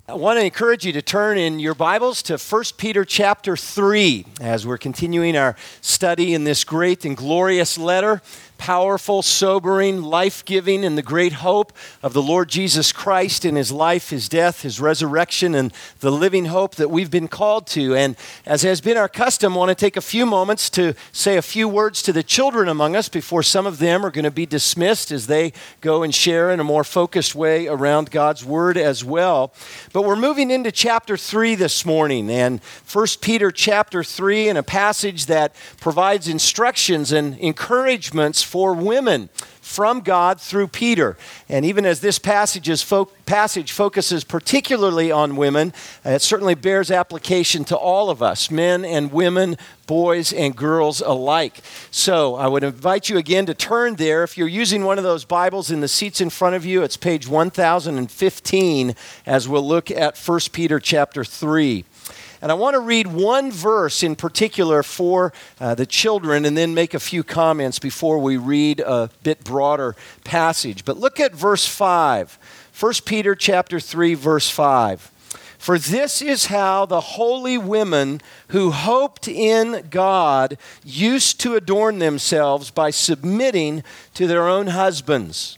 I want to encourage you to turn in your Bibles to 1 Peter chapter 3 as we're continuing our study in this great and glorious letter. Powerful, sobering, life-giving, and the great hope of the Lord Jesus Christ in His life, His death, His resurrection, and the living hope that we've been called to. And as has been our custom, I want to take a few moments to say a few words to the children among us before some of them are going to be dismissed as they go and share in a more focused way around God's Word as well. But we're moving into chapter 3 this morning, and 1 Peter chapter 3, in a passage that provides instructions and encouragements for women from God through Peter. And even as this passage focuses particularly on women, it certainly bears application to all of us, men and women, boys and girls alike. So I would invite you again to turn there. If you're using one of those Bibles in the seats in front of you, it's page 1015 as we'll look at 1 Peter chapter 3. And I want to read one verse in particular for the children and then make a few comments before we read a bit broader passage. But look at verse 5. 1 Peter chapter 3, verse 5. For this is how the holy women who hoped in God used to adorn themselves by submitting to their own husbands.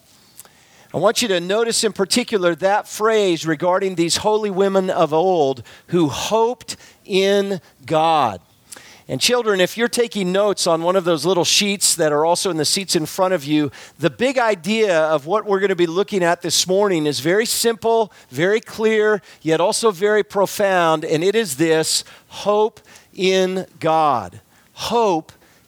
I want you to notice in particular that phrase regarding these holy women of old who hoped in God. And children, if you're taking notes on one of those little sheets that are also in the seats in front of you, the big idea of what we're going to be looking at this morning is very simple, very clear, yet also very profound, and it is this: hope in God. Hope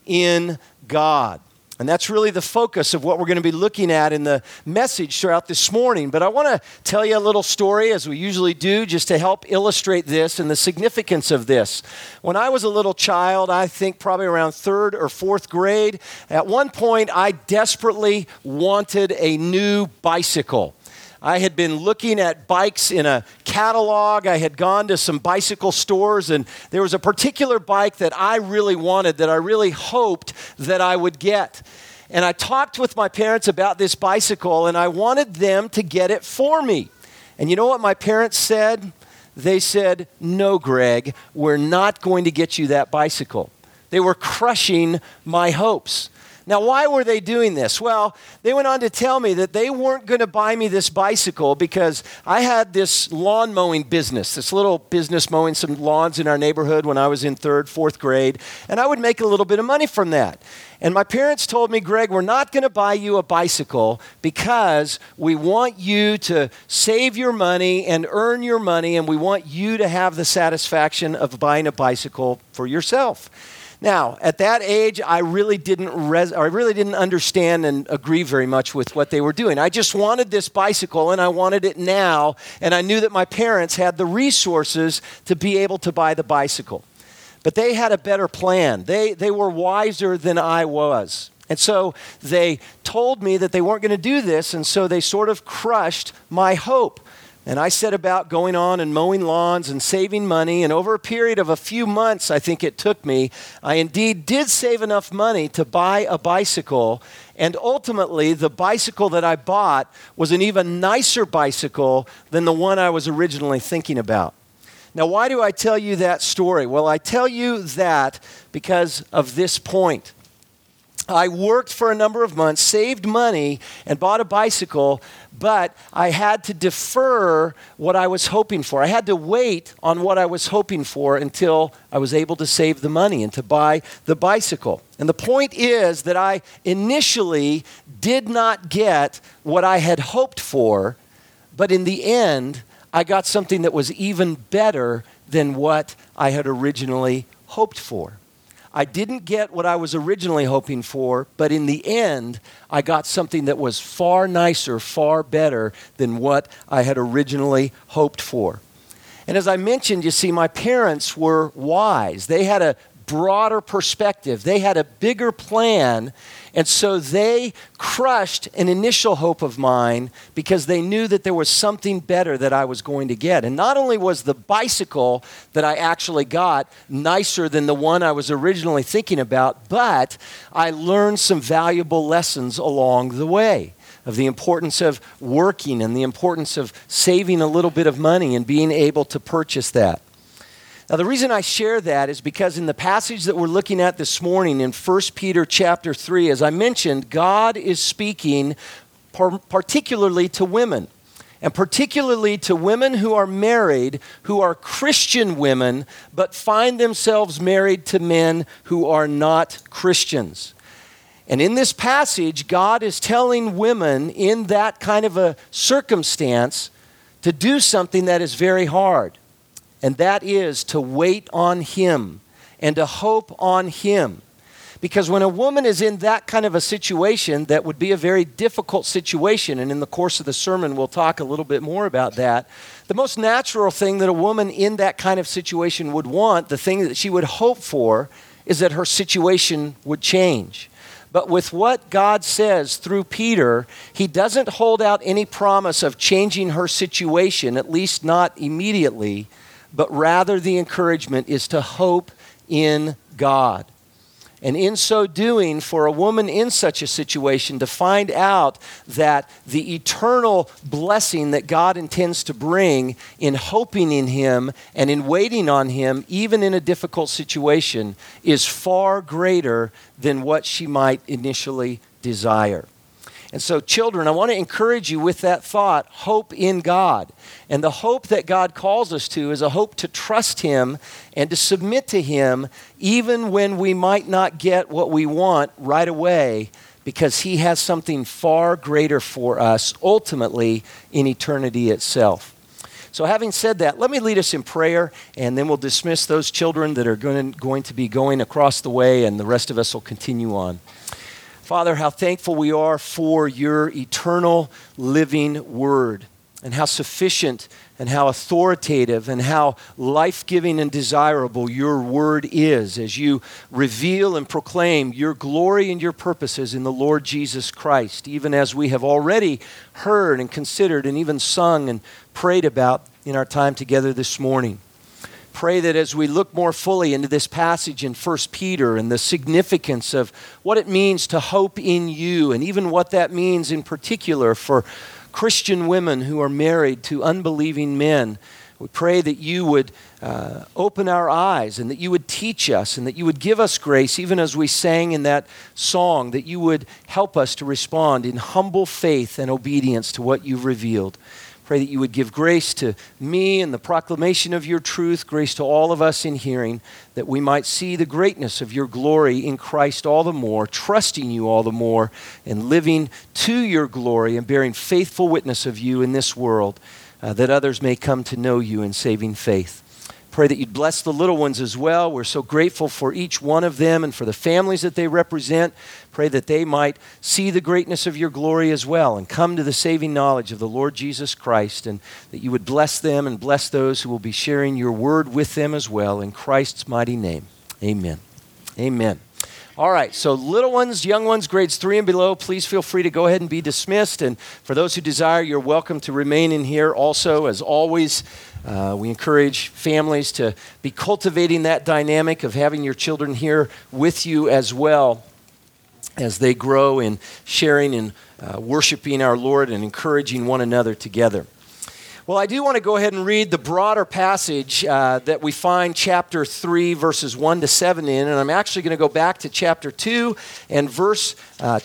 in God. And that's really the focus of what we're going to be looking at in the message throughout this morning. But I want to tell you a little story, as we usually do, just to help illustrate this and the significance of this. When I was a little child, I think probably around third or fourth grade, at one point I desperately wanted a new bicycle. I had been looking at bikes in a catalog. I had gone to some bicycle stores, and there was a particular bike that I really wanted, that I really hoped that I would get. And I talked with my parents about this bicycle, and I wanted them to get it for me. And you know what my parents said? They said, "No, Greg, we're not going to get you that bicycle." They were crushing my hopes. Now, why were they doing this? Well, they went on to tell me that they weren't going to buy me this bicycle because I had this lawn mowing business, this little business mowing some lawns in our neighborhood when I was in third, fourth grade, and I would make a little bit of money from that. And my parents told me, "Greg, we're not going to buy you a bicycle because we want you to save your money and earn your money, and we want you to have the satisfaction of buying a bicycle for yourself." Now, at that age, I really didn't understand and agree very much with what they were doing. I just wanted this bicycle, and I wanted it now, and I knew that my parents had the resources to be able to buy the bicycle. But they had a better plan. They were wiser than I was. And so they told me that they weren't going to do this, and so they sort of crushed my hope. And I set about going on and mowing lawns and saving money. And over a period of a few months, I think it took me, I indeed did save enough money to buy a bicycle. And ultimately, the bicycle that I bought was an even nicer bicycle than the one I was originally thinking about. Now, why do I tell you that story? Well, I tell you that because of this point. I worked for a number of months, saved money, and bought a bicycle, but I had to defer what I was hoping for. I had to wait on what I was hoping for until I was able to save the money and to buy the bicycle. And the point is that I initially did not get what I had hoped for, but in the end, I got something that was even better than what I had originally hoped for. I didn't get what I was originally hoping for, but in the end, I got something that was far nicer, far better than what I had originally hoped for. And as I mentioned, you see, my parents were wise. They had a broader perspective. They had a bigger plan, and so they crushed an initial hope of mine because they knew that there was something better that I was going to get. And not only was the bicycle that I actually got nicer than the one I was originally thinking about, but I learned some valuable lessons along the way. of the importance of working and the importance of saving a little bit of money and being able to purchase that. Now, the reason I share that is because in the passage that we're looking at this morning in 1 Peter chapter 3, as I mentioned, God is speaking particularly to women, and particularly to women who are married, who are Christian women, but find themselves married to men who are not Christians. And in this passage, God is telling women in that kind of a circumstance to do something that is very hard. And that is to wait on Him and to hope on Him. Because when a woman is in that kind of a situation, that would be a very difficult situation, and in the course of the sermon we'll talk a little bit more about that, the most natural thing that a woman in that kind of situation would want, the thing that she would hope for, is that her situation would change. But with what God says through Peter, He doesn't hold out any promise of changing her situation, at least not immediately, but rather the encouragement is to hope in God. And in so doing, for a woman in such a situation to find out that the eternal blessing that God intends to bring in hoping in Him and in waiting on Him, even in a difficult situation, is far greater than what she might initially desire. And so, children, I want to encourage you with that thought, hope in God. And the hope that God calls us to is a hope to trust Him and to submit to Him even when we might not get what we want right away, because He has something far greater for us ultimately in eternity itself. So having said that, let me lead us in prayer, and then we'll dismiss those children that are going to be going across the way, and the rest of us will continue on. Father, how thankful we are for Your eternal living Word, and how sufficient and how authoritative and how life-giving and desirable Your Word is as You reveal and proclaim Your glory and Your purposes in the Lord Jesus Christ, even as we have already heard and considered and even sung and prayed about in our time together this morning. Pray that as we look more fully into this passage in 1 Peter and the significance of what it means to hope in You, and even what that means in particular for Christian women who are married to unbelieving men, we pray that You would open our eyes and that You would teach us and that You would give us grace, even as we sang in that song, that You would help us to respond in humble faith and obedience to what You've revealed. Pray that You would give grace to me in the proclamation of Your truth, grace to all of us in hearing, that we might see the greatness of Your glory in Christ all the more, trusting You all the more, and living to Your glory and bearing faithful witness of You in this world, that others may come to know You in saving faith. Pray that You'd bless the little ones as well. We're so grateful for each one of them and for the families that they represent. Pray that they might see the greatness of Your glory as well and come to the saving knowledge of the Lord Jesus Christ, and that You would bless them and bless those who will be sharing Your word with them as well. In Christ's mighty name, amen. Amen. All right, so little ones, young ones, grades 3 and below, please feel free to go ahead and be dismissed. And for those who desire, you're welcome to remain in here also. As always, we encourage families to be cultivating that dynamic of having your children here with you as well as they grow in sharing and worshiping our Lord and encouraging one another together. Well, I do want to go ahead and read the broader passage that we find chapter 3, verses 1 to 7 in, and I'm actually going to go back to chapter 2 and verse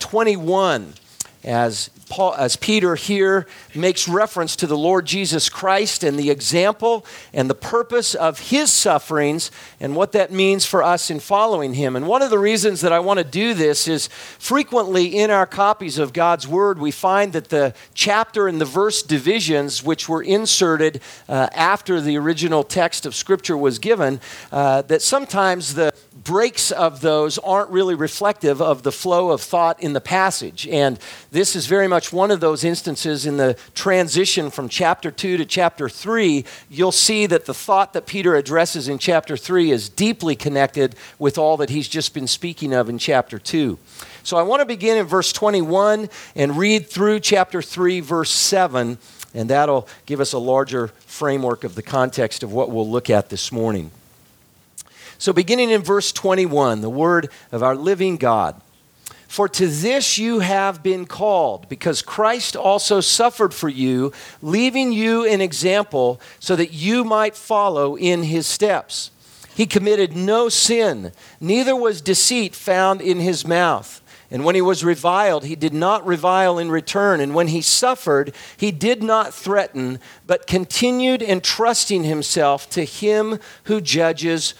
21 as Peter here makes reference to the Lord Jesus Christ and the example and the purpose of His sufferings and what that means for us in following Him. And one of the reasons that I want to do this is frequently in our copies of God's Word, we find that the chapter and the verse divisions, which were inserted after the original text of Scripture was given, that sometimes the breaks of those aren't really reflective of the flow of thought in the passage. And this is very much one of those instances in the transition from chapter 2 to chapter 3. You'll see that the thought that Peter addresses in chapter 3 is deeply connected with all that he's just been speaking of in chapter 2. So I want to begin in verse 21 and read through chapter 3, verse 7, and that'll give us a larger framework of the context of what we'll look at this morning. So beginning in verse 21, the word of our living God. For to this you have been called, because Christ also suffered for you, leaving you an example so that you might follow in his steps. He committed no sin, neither was deceit found in his mouth. And when he was reviled, he did not revile in return. And when he suffered, he did not threaten, but continued entrusting himself to him who judges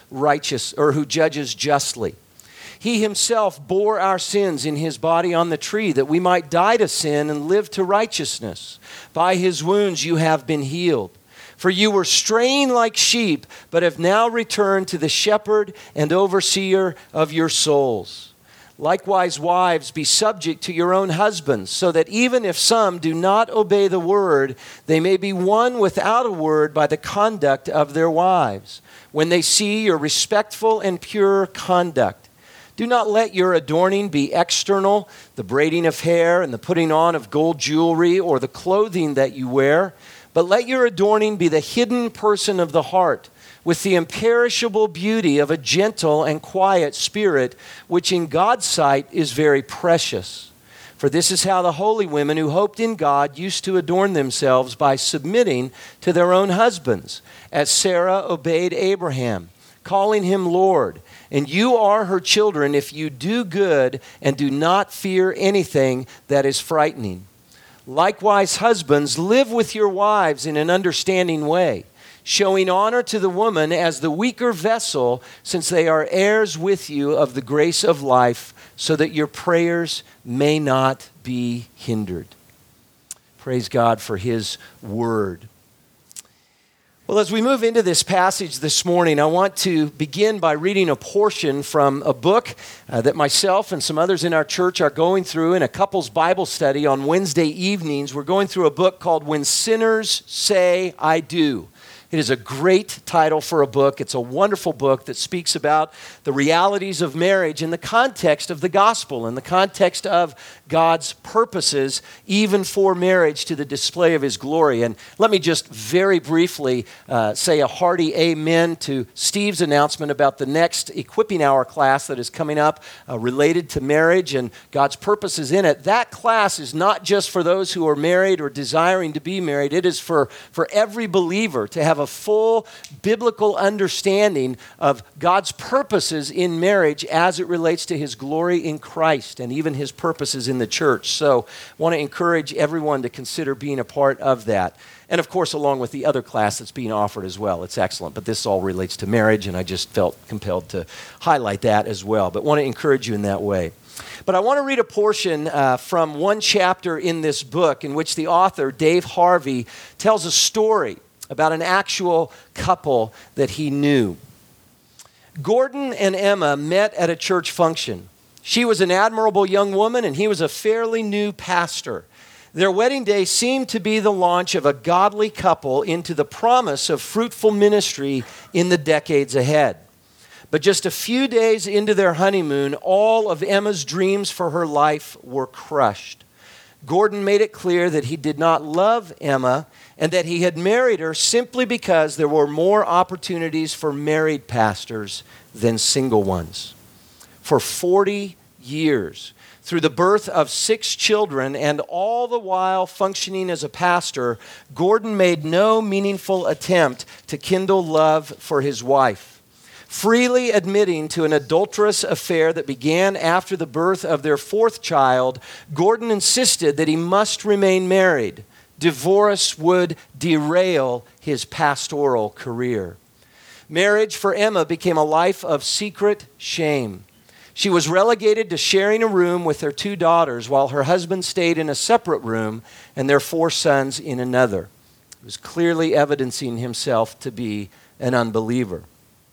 justly. He himself bore our sins in his body on the tree, that we might die to sin and live to righteousness. By his wounds you have been healed. For you were straying like sheep, but have now returned to the shepherd and overseer of your souls. Likewise, wives, be subject to your own husbands, so that even if some do not obey the word, they may be won without a word by the conduct of their wives, when they see your respectful and pure conduct. Do not let your adorning be external, the braiding of hair and the putting on of gold jewelry or the clothing that you wear, but let your adorning be the hidden person of the heart, with the imperishable beauty of a gentle and quiet spirit, which in God's sight is very precious. For this is how the holy women who hoped in God used to adorn themselves, by submitting to their own husbands, as Sarah obeyed Abraham, calling him Lord. And you are her children if you do good and do not fear anything that is frightening. Likewise, husbands, live with your wives in an understanding way, showing honor to the woman as the weaker vessel, since they are heirs with you of the grace of life, so that your prayers may not be hindered. Praise God for his word. Well, as we move into this passage this morning, I want to begin by reading a portion from a book that myself and some others in our church are going through in a couples Bible study on Wednesday evenings. We're going through a book called When Sinners Say I Do. It is a great title for a book. It's a wonderful book that speaks about the realities of marriage in the context of the gospel, in the context of God's purposes, even for marriage, to the display of his glory. And let me just very briefly say a hearty amen to Steve's announcement about the next Equipping Hour class that is coming up related to marriage and God's purposes in it. That class is not just for those who are married or desiring to be married. It is for every believer to have a full biblical understanding of God's purposes in marriage as it relates to his glory in Christ and even his purposes in the church. So I want to encourage everyone to consider being a part of that. And of course, along with the other class that's being offered as well. It's excellent, but this all relates to marriage, and I just felt compelled to highlight that as well. But want to encourage you in that way. But I want to read a portion from one chapter in this book in which the author, Dave Harvey, tells a story about an actual couple that he knew. Gordon and Emma met at a church function. She was an admirable young woman, and he was a fairly new pastor. Their wedding day seemed to be the launch of a godly couple into the promise of fruitful ministry in the decades ahead. But just a few days into their honeymoon, all of Emma's dreams for her life were crushed. Gordon made it clear that he did not love Emma and that he had married her simply because there were more opportunities for married pastors than single ones. For 40 years, through the birth of 6 children and all the while functioning as a pastor, Gordon made no meaningful attempt to kindle love for his wife. Freely admitting to an adulterous affair that began after the birth of their 4th child, Gordon insisted that he must remain married. Divorce would derail his pastoral career. Marriage for Emma became a life of secret shame. She was relegated to sharing a room with their 2 daughters while her husband stayed in a separate room and their 4 sons in another. He was clearly evidencing himself to be an unbeliever.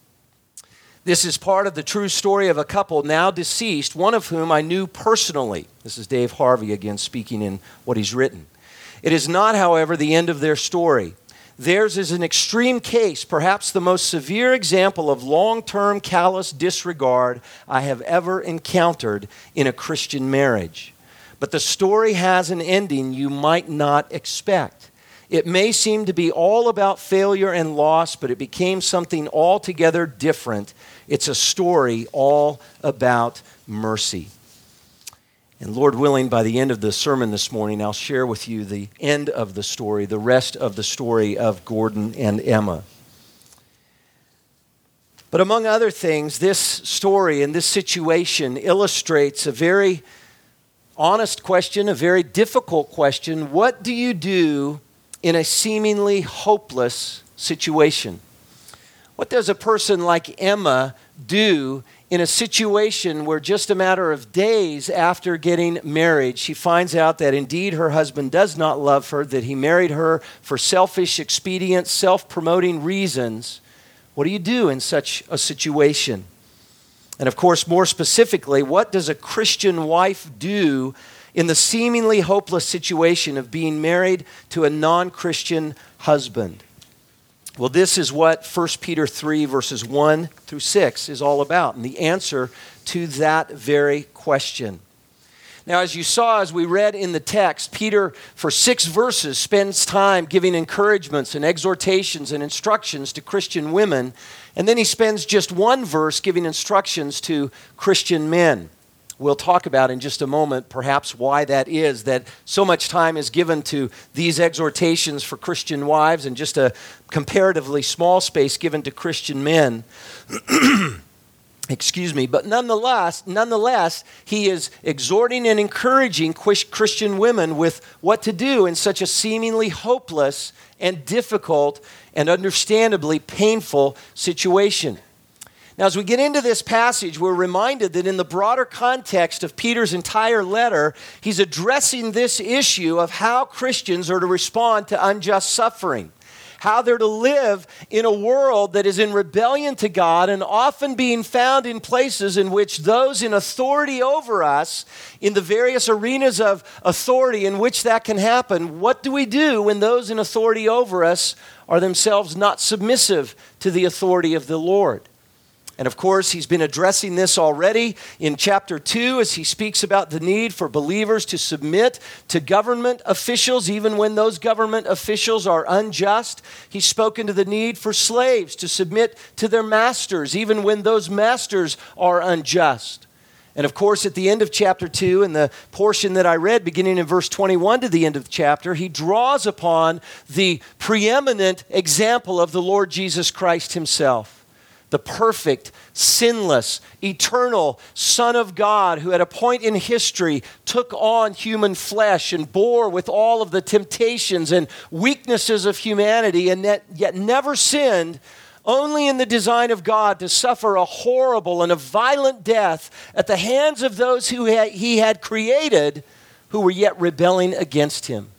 This is part of the true story of a couple now deceased, one of whom I knew personally. This is Dave Harvey again speaking in what he's written. It is not, however, the end of their story. Theirs is an extreme case, perhaps the most severe example of long-term callous disregard I have ever encountered in a Christian marriage. But the story has an ending you might not expect. It may seem to be all about failure and loss, but it became something altogether different. It's a story all about mercy. And Lord willing, by the end of the sermon this morning, I'll share with you the end of the story, the rest of the story of Gordon and Emma. But among other things, this story and this situation illustrates a very honest question, a very difficult question. What do you do in a seemingly hopeless situation? What does a person like Emma do in a situation where just a matter of days after getting married, she finds out that indeed her husband does not love her, that he married her for selfish, expedient, self-promoting reasons? What do you do in such a situation? And of course, more specifically, what does a Christian wife do in the seemingly hopeless situation of being married to a non-Christian husband? Well, this is what 1 Peter 3, verses 1 through 6 is all about, and the answer to that very question. Now, as you saw, as we read in the text, Peter, for 6 verses, spends time giving encouragements and exhortations and instructions to Christian women, and then he spends just 1 verse giving instructions to Christian men. We'll talk about in just a moment perhaps why that is, that so much time is given to these exhortations for Christian wives and just a comparatively small space given to Christian men. But nonetheless, he is exhorting and encouraging Christian women with what to do in such a seemingly hopeless and difficult and understandably painful situation. Now, as we get into this passage, we're reminded that in the broader context of Peter's entire letter, he's addressing this issue of how Christians are to respond to unjust suffering, how they're to live in a world that is in rebellion to God and often being found in places in which those in authority over us, in the various arenas of authority in which that can happen. What do we do when those in authority over us are themselves not submissive to the authority of the Lord? And of course, he's been addressing this already in chapter 2 as he speaks about the need for believers to submit to government officials, even when those government officials are unjust. He's spoken to the need for slaves to submit to their masters, even when those masters are unjust. And of course, at the end of chapter 2, in the portion that I read, beginning in verse 21 to the end of the chapter, he draws upon the preeminent example of the Lord Jesus Christ himself. The perfect, sinless, eternal Son of God who at a point in history took on human flesh and bore with all of the temptations and weaknesses of humanity and yet never sinned, only in the design of God to suffer a horrible and a violent death at the hands of those who he had created who were yet rebelling against him.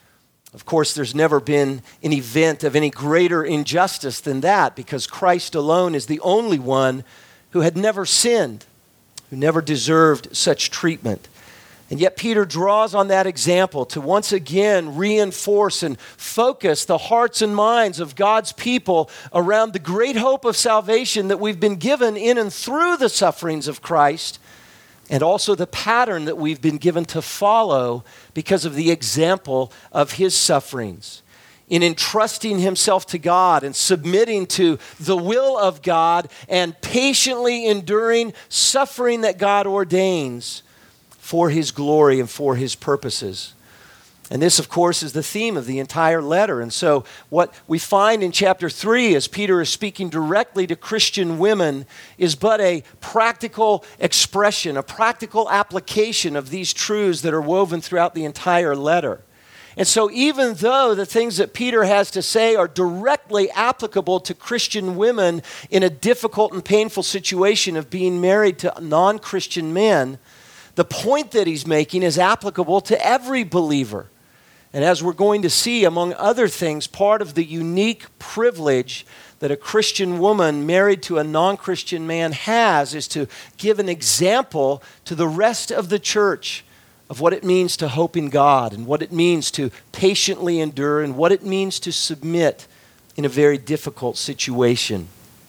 Of course, there's never been an event of any greater injustice than that, because Christ alone is the only one who had never sinned, who never deserved such treatment. And yet Peter draws on that example to once again reinforce and focus the hearts and minds of God's people around the great hope of salvation that we've been given in and through the sufferings of Christ, and also the pattern that we've been given to follow because of the example of his sufferings. In entrusting himself to God and submitting to the will of God and patiently enduring suffering that God ordains for his glory and for his purposes. And this, of course, is the theme of the entire letter. And so what we find in chapter 3 as Peter is speaking directly to Christian women is but a practical expression, a practical application of these truths that are woven throughout the entire letter. And so even though the things that Peter has to say are directly applicable to Christian women in a difficult and painful situation of being married to non-Christian men, the point that he's making is applicable to every believer. And as we're going to see, among other things, part of the unique privilege that a Christian woman married to a non-Christian man has is to give an example to the rest of the church of what it means to hope in God and what it means to patiently endure and what it means to submit in a very difficult situation.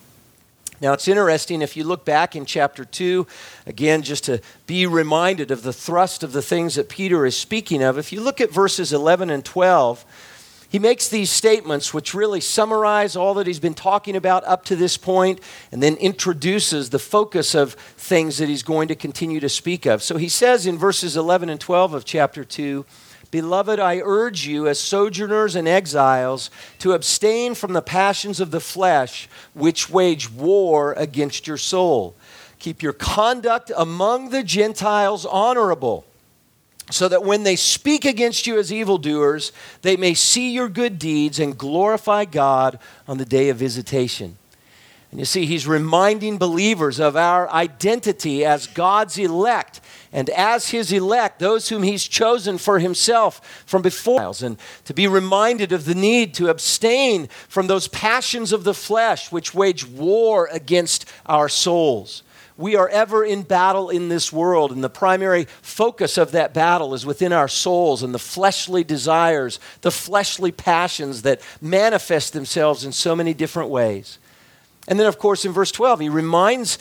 Now, it's interesting if you look back in chapter 2, again, just to be reminded of the thrust of the things that Peter is speaking of. If you look at verses 11 and 12, He makes these statements which really summarize all that he's been talking about up to this point, and then introduces the focus of things that he's going to continue to speak of. So he says in verses 11 and 12 of chapter 2, "Beloved, I urge you as sojourners and exiles to abstain from the passions of the flesh which wage war against your soul. Keep your conduct among the Gentiles honorable, so that when they speak against you as evildoers, they may see your good deeds and glorify God on the day of visitation." And you see, he's reminding believers of our identity as God's elect, and as his elect, those whom he's chosen for himself from before, and to be reminded of the need to abstain from those passions of the flesh which wage war against our souls. We are ever in battle in this world, and the primary focus of that battle is within our souls and the fleshly desires, the fleshly passions that manifest themselves in so many different ways. And then, of course, in verse 12, he reminds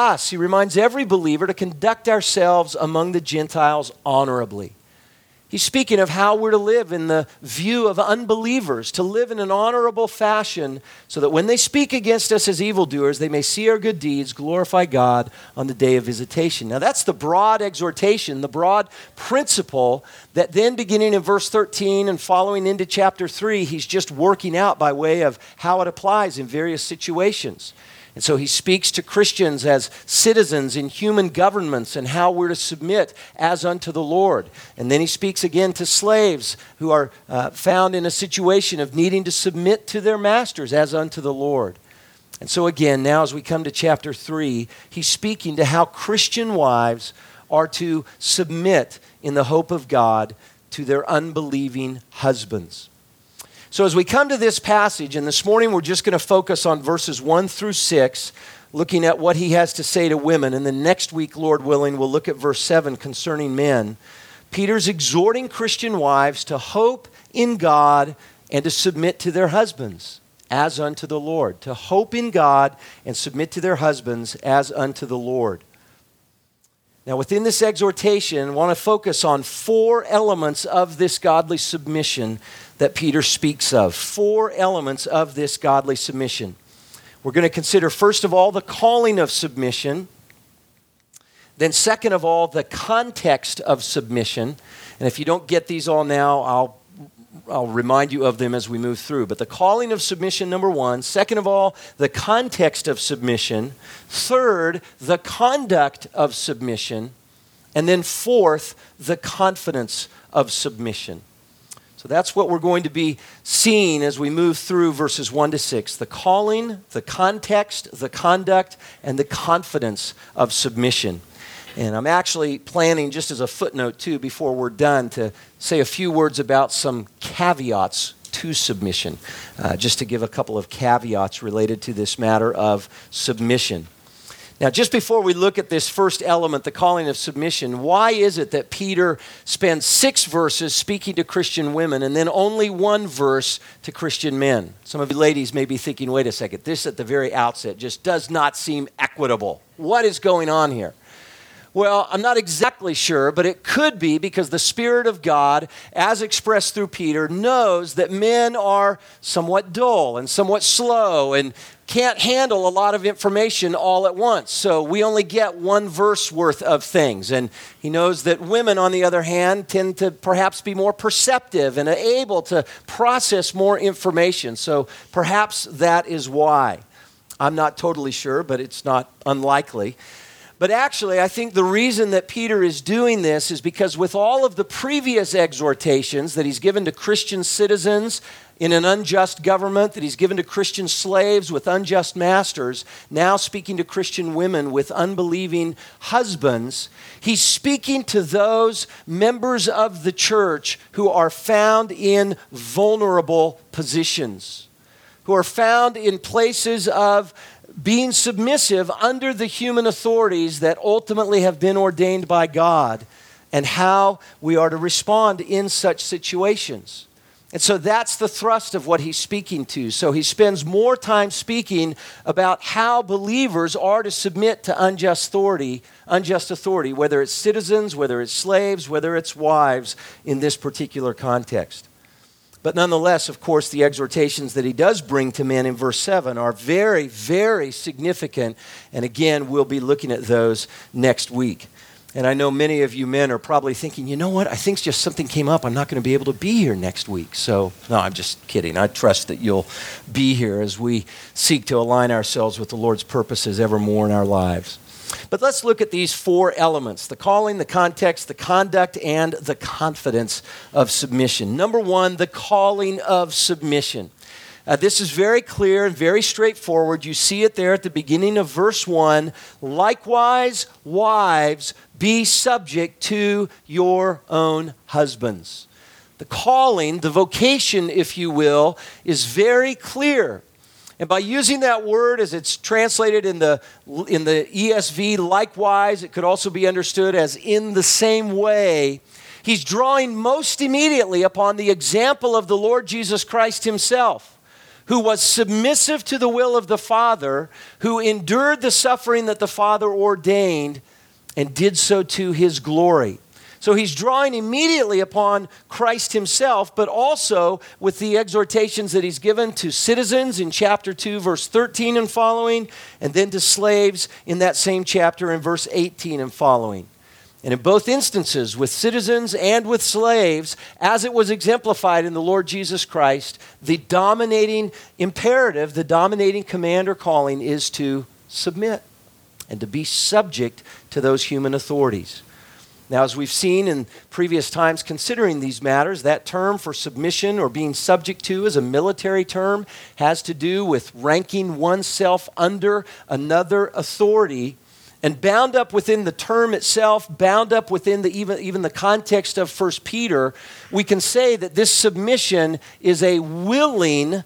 every believer to conduct ourselves among the Gentiles honorably. He's speaking of how we're to live in the view of unbelievers, to live in an honorable fashion so that when they speak against us as evildoers, they may see our good deeds, glorify God on the day of visitation. Now that's the broad exhortation, the broad principle that then beginning in verse 13 and following into chapter 3, he's just working out by way of how it applies in various situations. And so he speaks to Christians as citizens in human governments and how we're to submit as unto the Lord. And then he speaks again to slaves who are found in a situation of needing to submit to their masters as unto the Lord. And so again, now as we come to chapter 3, he's speaking to how Christian wives are to submit in the hope of God to their unbelieving husbands. So as we come to this passage, and this morning we're just going to focus on verses 1 through 6, looking at what he has to say to women. And then next week, Lord willing, we'll look at verse 7 concerning men. Peter's exhorting Christian wives to hope in God and to submit to their husbands as unto the Lord. To hope in God and submit to their husbands as unto the Lord. Now within this exhortation, I want to focus on 4 elements of this godly submission that Peter speaks of. 4 elements of this godly submission. We're going to consider, first of all, the calling of submission. Then second of all, the context of submission. And if you don't get these all now, I'll remind you of them as we move through. But the calling of submission, number 1. Second of all, the context of submission. Third, the conduct of submission. And then fourth, the confidence of submission. So that's what we're going to be seeing as we move through verses 1 to 6. The calling, the context, the conduct, and the confidence of submission. And I'm actually planning, just as a footnote too, before we're done, to say a few words about some caveats to submission, just to give a couple of caveats related to this matter of submission. Now, just before we look at this first element, the calling of submission, why is it that Peter spends 6 verses speaking to Christian women and then only 1 verse to Christian men? Some of you ladies may be thinking, wait a second, this at the very outset just does not seem equitable. What is going on here? Well, I'm not exactly sure, but it could be because the Spirit of God, as expressed through Peter, knows that men are somewhat dull and somewhat slow and can't handle a lot of information all at once. So we only get 1 verse worth of things. And he knows that women, on the other hand, tend to perhaps be more perceptive and able to process more information. So perhaps that is why. I'm not totally sure, but it's not unlikely. But actually, I think the reason that Peter is doing this is because with all of the previous exhortations that he's given to Christian citizens in an unjust government, that he's given to Christian slaves with unjust masters, now speaking to Christian women with unbelieving husbands, he's speaking to those members of the church who are found in vulnerable positions, who are found in places of being submissive under the human authorities that ultimately have been ordained by God, and how we are to respond in such situations. And so that's the thrust of what he's speaking to. So he spends more time speaking about how believers are to submit to unjust authority, whether it's citizens, whether it's slaves, whether it's wives in this particular context. But nonetheless, of course, the exhortations that he does bring to men in verse 7 are very, very significant. And again, we'll be looking at those next week. And I know many of you men are probably thinking, you know what, I think just something came up. I'm not going to be able to be here next week. So, no, I'm just kidding. I trust that you'll be here as we seek to align ourselves with the Lord's purposes evermore in our lives. But let's look at these four elements: the calling, the context, the conduct, and the confidence of submission. Number one, the calling of submission. This is very clear and very straightforward. You see it there at the beginning of verse 1. Likewise, wives, be subject to your own husbands. The calling, the vocation, if you will, is very clear. And by using that word as it's translated in the ESV, likewise, it could also be understood as in the same way. He's drawing most immediately upon the example of the Lord Jesus Christ himself, who was submissive to the will of the Father, who endured the suffering that the Father ordained, and did so to his glory. So he's drawing immediately upon Christ himself, but also with the exhortations that he's given to citizens in chapter 2, verse 13 and following, and then to slaves in that same chapter in verse 18 and following. And in both instances, with citizens and with slaves, as it was exemplified in the Lord Jesus Christ, the dominating imperative, the dominating command or calling is to submit and to be subject to those human authorities. Now, as we've seen in previous times considering these matters, that term for submission or being subject to is a military term, has to do with ranking oneself under another authority. And bound up within the term itself, bound up within even the context of 1 Peter, we can say that this submission is a willing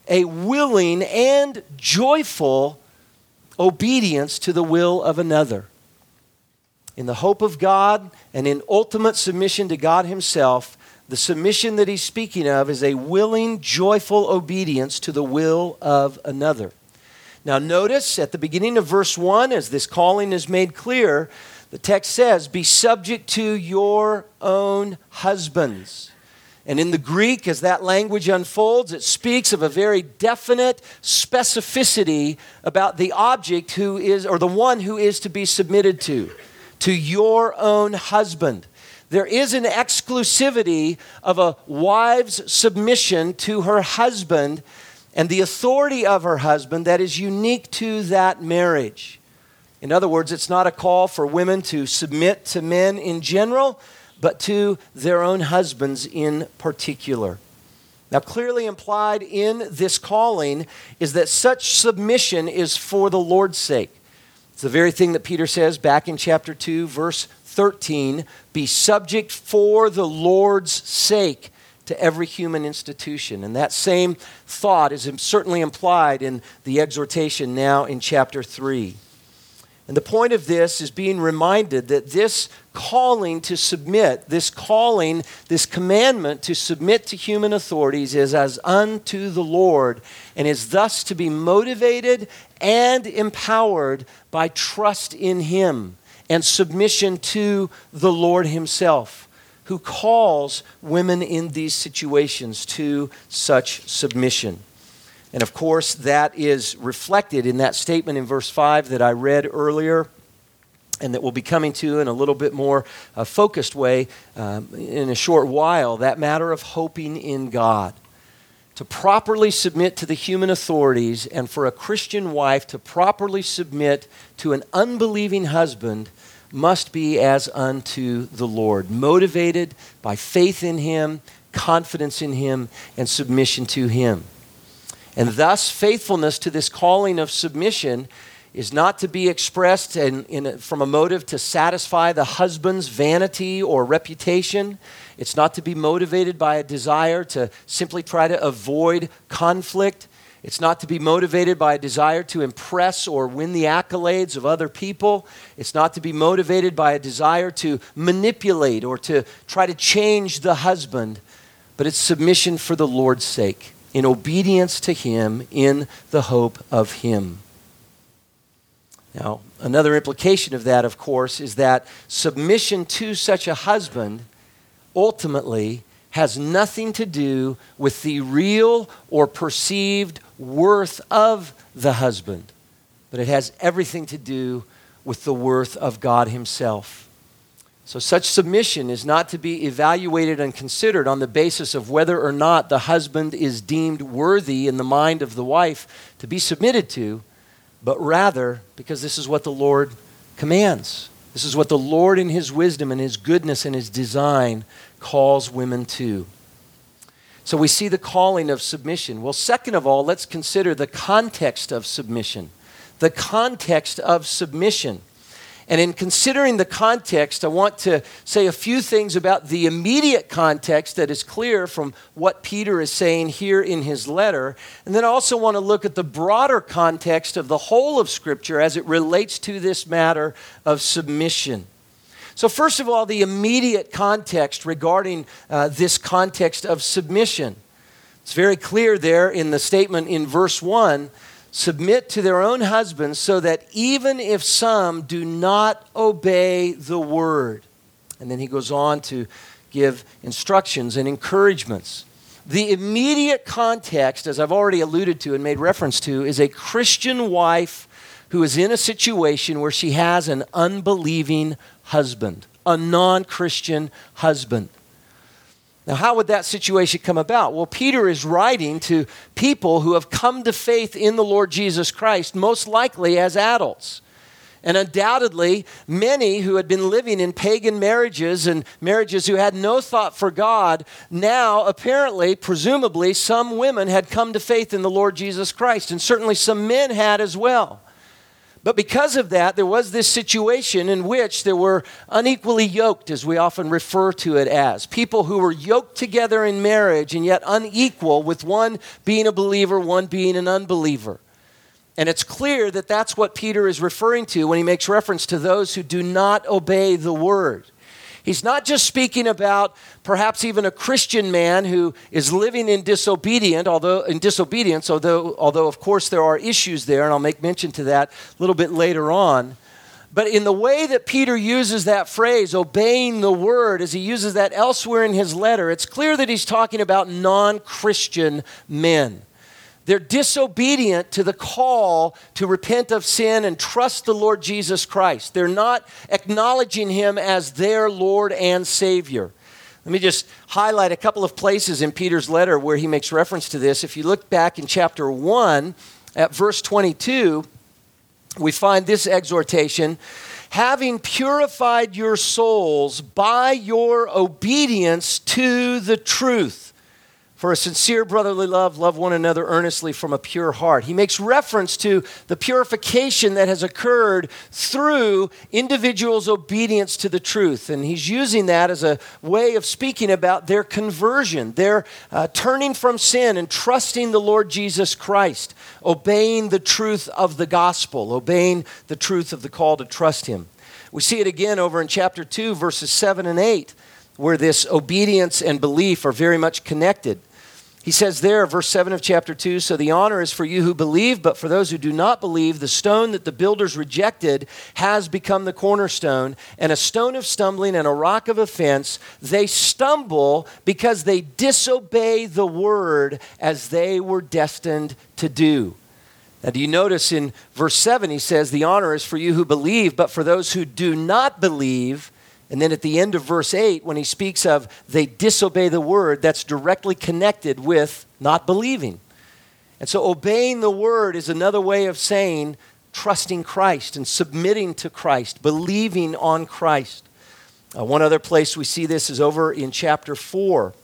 and joyful obedience to the will of another. In the hope of God and in ultimate submission to God himself, the submission that he's speaking of is a willing, joyful obedience to the will of another. Now notice at the beginning of verse 1, as this calling is made clear, the text says, be subject to your own husbands. And in the Greek, as that language unfolds, it speaks of a very definite specificity about the object who is, or the one who is to be submitted to your own husband. There is an exclusivity of a wife's submission to her husband and the authority of her husband that is unique to that marriage. In other words, it's not a call for women to submit to men in general, but to their own husbands in particular. Now, clearly implied in this calling is that such submission is for the Lord's sake. It's the very thing that Peter says back in chapter 2, verse 13, be subject for the Lord's sake to every human institution. And that same thought is certainly implied in the exhortation now in chapter 3. And the point of this is being reminded that this calling to submit, this calling, this commandment to submit to human authorities is as unto the Lord and is thus to be motivated and empowered by trust in him and submission to the Lord himself, who calls women in these situations to such submission. And of course, that is reflected in that statement in verse 5 that I read earlier, and that we'll be coming to in a little bit more focused way in a short while, that matter of hoping in God. To properly submit to the human authorities and for a Christian wife to properly submit to an unbelieving husband must be as unto the Lord, motivated by faith in him, confidence in him, and submission to him. And thus, faithfulness to this calling of submission is not to be expressed from a motive to satisfy the husband's vanity or reputation. It's not to be motivated by a desire to simply try to avoid conflict. It's not to be motivated by a desire to impress or win the accolades of other people. It's not to be motivated by a desire to manipulate or to try to change the husband. But it's submission for the Lord's sake, in obedience to him, in the hope of him. Now, another implication of that, of course, is that submission to such a husband ultimately has nothing to do with the real or perceived worth of the husband, but it has everything to do with the worth of God himself. So such submission is not to be evaluated and considered on the basis of whether or not the husband is deemed worthy in the mind of the wife to be submitted to, but rather because this is what the Lord commands. This is what the Lord in his wisdom and his goodness and his design calls women to. So we see the calling of submission. Well, second of all, let's consider the context of submission. The context of submission. And in considering the context, I want to say a few things about the immediate context that is clear from what Peter is saying here in his letter. And then I also want to look at the broader context of the whole of Scripture as it relates to this matter of submission. So first of all, the immediate context regarding this context of submission. It's very clear there in the statement in verse 1, submit to their own husbands so that even if some do not obey the word. And then he goes on to give instructions and encouragements. The immediate context, as I've already alluded to and made reference to, is a Christian wife who is in a situation where she has an unbelieving husband, a non-Christian husband. Now, how would that situation come about? Well, Peter is writing to people who have come to faith in the Lord Jesus Christ, most likely as adults. And undoubtedly, many who had been living in pagan marriages and marriages who had no thought for God, now apparently, presumably, some women had come to faith in the Lord Jesus Christ, and certainly some men had as well. But because of that, there was this situation in which there were unequally yoked, as we often refer to it as. People who were yoked together in marriage and yet unequal, with one being a believer, one being an unbeliever. And it's clear that that's what Peter is referring to when he makes reference to those who do not obey the word. He's not just speaking about perhaps even a Christian man who is living in disobedience, although of course there are issues there, and I'll make mention to that a little bit later on. But in the way that Peter uses that phrase, obeying the word, as he uses that elsewhere in his letter, it's clear that he's talking about non-Christian men. They're disobedient to the call to repent of sin and trust the Lord Jesus Christ. They're not acknowledging him as their Lord and Savior. Let me just highlight a couple of places in Peter's letter where he makes reference to this. If you look back in chapter 1 at verse 22, we find this exhortation, having purified your souls by your obedience to the truth. For a sincere brotherly love, love one another earnestly from a pure heart. He makes reference to the purification that has occurred through individuals' obedience to the truth. And he's using that as a way of speaking about their conversion, their turning from sin and trusting the Lord Jesus Christ, obeying the truth of the gospel, obeying the truth of the call to trust him. We see it again over in chapter 2, verses 7 and 8, where this obedience and belief are very much connected. He says there, verse 7 of chapter 2, so the honor is for you who believe, but for those who do not believe, the stone that the builders rejected has become the cornerstone, and a stone of stumbling and a rock of offense. They stumble because they disobey the word as they were destined to do. Now, do you notice in verse 7, he says, the honor is for you who believe, but for those who do not believe. And then at the end of verse 8, when he speaks of they disobey the word, that's directly connected with not believing. And so obeying the word is another way of saying trusting Christ and submitting to Christ, believing on Christ. One other place we see this is over in chapter 4.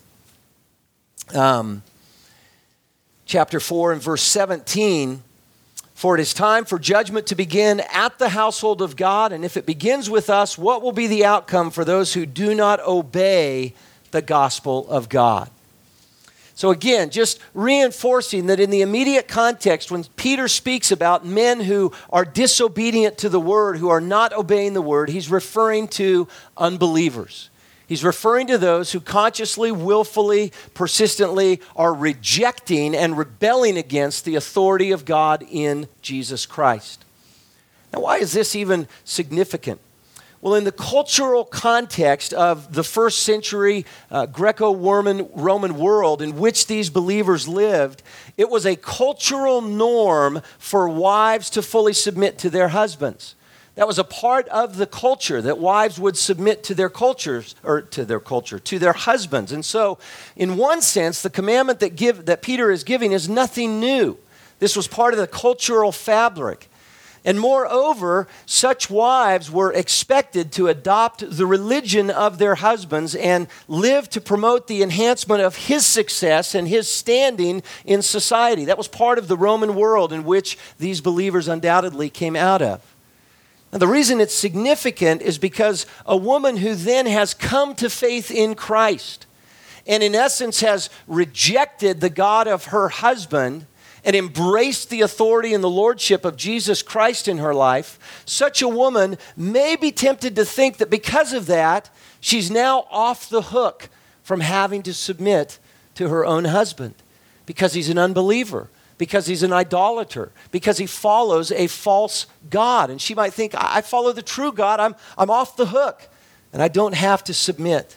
Chapter 4 and verse 17. For it is time for judgment to begin at the household of God, and if it begins with us, what will be the outcome for those who do not obey the gospel of God? So again, just reinforcing that in the immediate context, when Peter speaks about men who are disobedient to the word, who are not obeying the word, he's referring to unbelievers. He's referring to those who consciously, willfully, persistently are rejecting and rebelling against the authority of God in Jesus Christ. Now, why is this even significant? Well, in the cultural context of the first century Greco-Roman world in which these believers lived, it was a cultural norm for wives to fully submit to their husbands. That was a part of the culture, that wives would submit to their cultures, or to their husbands. And so, in one sense, the commandment that Peter is giving is nothing new. This was part of the cultural fabric. And moreover, such wives were expected to adopt the religion of their husbands and live to promote the enhancement of his success and his standing in society. That was part of the Roman world in which these believers undoubtedly came out of. Now, the reason it's significant is because a woman who then has come to faith in Christ and in essence has rejected the God of her husband and embraced the authority and the lordship of Jesus Christ in her life, such a woman may be tempted to think that because of that, she's now off the hook from having to submit to her own husband because he's an unbeliever, because he's an idolater, because he follows a false God. And she might think, I follow the true God, I'm off the hook, and I don't have to submit.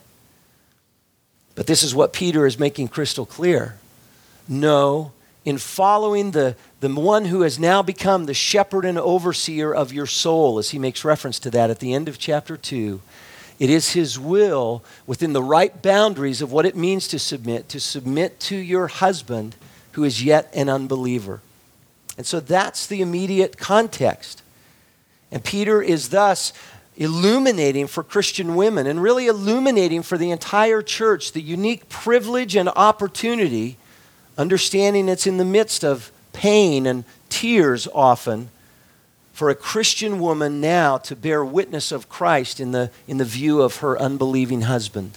But this is what Peter is making crystal clear. No, in following the one who has now become the shepherd and overseer of your soul, as he makes reference to that at the end of chapter 2, it is his will, within the right boundaries of what it means to submit to your husband who is yet an unbeliever. And so that's the immediate context. And Peter is thus illuminating for Christian women and really illuminating for the entire church the unique privilege and opportunity, understanding it's in the midst of pain and tears often, for a Christian woman now to bear witness of Christ in the view of her unbelieving husband.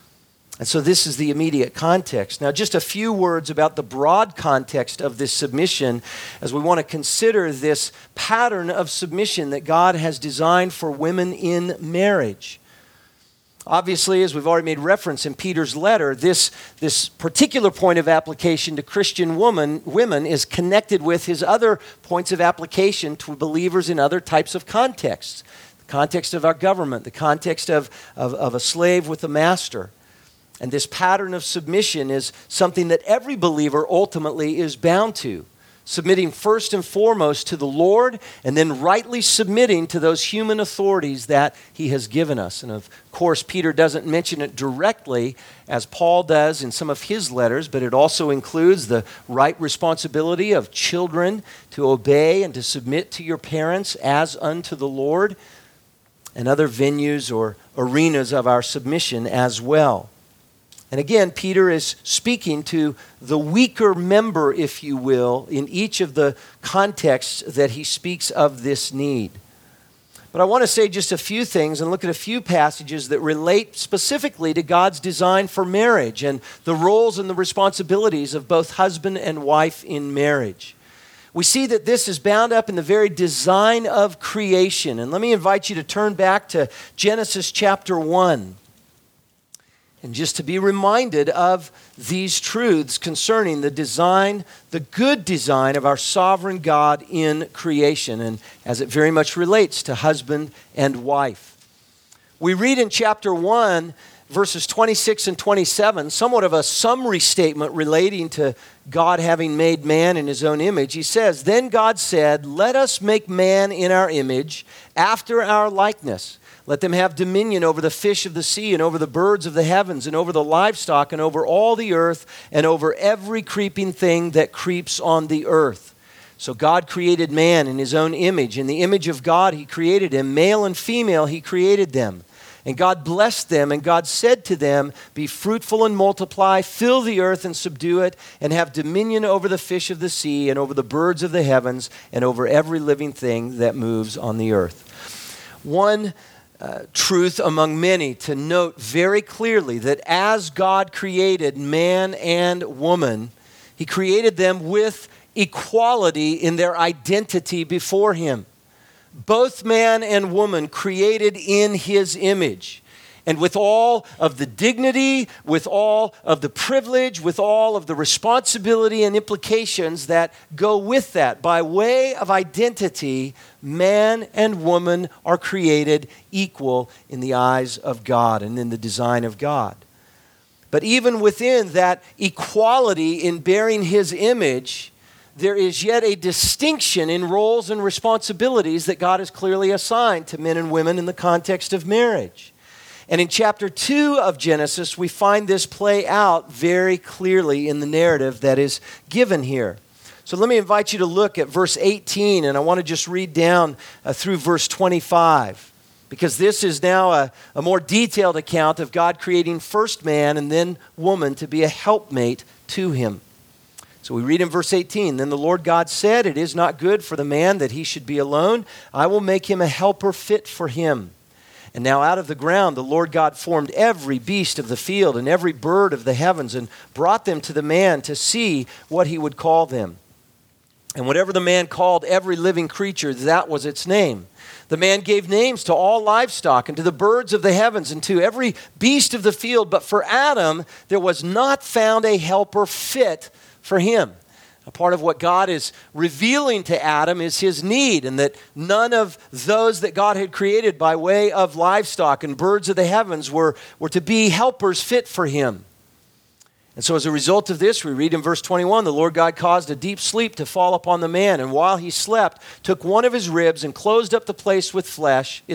And so this is the immediate context. Now, just a few words about the broad context of this submission as we want to consider this pattern of submission that God has designed for women in marriage. Obviously, as we've already made reference in Peter's letter, this particular point of application to Christian women is connected with his other points of application to believers in other types of contexts. The context of our government, the context of a slave with a master. And this pattern of submission is something that every believer ultimately is bound to. Submitting first and foremost to the Lord, and then rightly submitting to those human authorities that he has given us. And of course, Peter doesn't mention it directly as Paul does in some of his letters, but it also includes the right responsibility of children to obey and to submit to your parents as unto the Lord, and other venues or arenas of our submission as well. And again, Peter is speaking to the weaker member, if you will, in each of the contexts that he speaks of this need. But I want to say just a few things and look at a few passages that relate specifically to God's design for marriage and the roles and the responsibilities of both husband and wife in marriage. We see that this is bound up in the very design of creation. And let me invite you to turn back to Genesis chapter 1. And just to be reminded of these truths concerning the design, the good design of our sovereign God in creation, and as it very much relates to husband and wife. We read in chapter 1, verses 26 and 27, somewhat of a summary statement relating to God having made man in his own image. He says, "Then God said, 'Let us make man in our image, after our likeness. Let them have dominion over the fish of the sea and over the birds of the heavens and over the livestock and over all the earth and over every creeping thing that creeps on the earth.' So God created man in his own image. In the image of God he created him. Male and female he created them. And God blessed them, and God said to them, 'Be fruitful and multiply, fill the earth and subdue it, and have dominion over the fish of the sea and over the birds of the heavens and over every living thing that moves on the earth.'" One truth among many to note very clearly that as God created man and woman, he created them with equality in their identity before him. Both man and woman created in his image. And with all of the dignity, with all of the privilege, with all of the responsibility and implications that go with that, by way of identity, man and woman are created equal in the eyes of God and in the design of God. But even within that equality in bearing His image, there is yet a distinction in roles and responsibilities that God has clearly assigned to men and women in the context of marriage. And in chapter 2 of Genesis, we find this play out very clearly in the narrative that is given here. So let me invite you to look at verse 18, and I want to just read down through verse 25, because this is now a more detailed account of God creating first man and then woman to be a helpmate to him. So we read in verse 18, "Then the Lord God said, 'It is not good for the man that he should be alone. I will make him a helper fit for him.' And now out of the ground the Lord God formed every beast of the field and every bird of the heavens and brought them to the man to see what he would call them. And whatever the man called every living creature, that was its name. The man gave names to all livestock and to the birds of the heavens and to every beast of the field. But for Adam there was not found a helper fit for him." A part of what God is revealing to Adam is his need, and that none of those that God had created by way of livestock and birds of the heavens were to be helpers fit for him. And so as a result of this, we read in verse 21, "The Lord God caused a deep sleep to fall upon the man, and while he slept, took one of his ribs and closed up its place with flesh.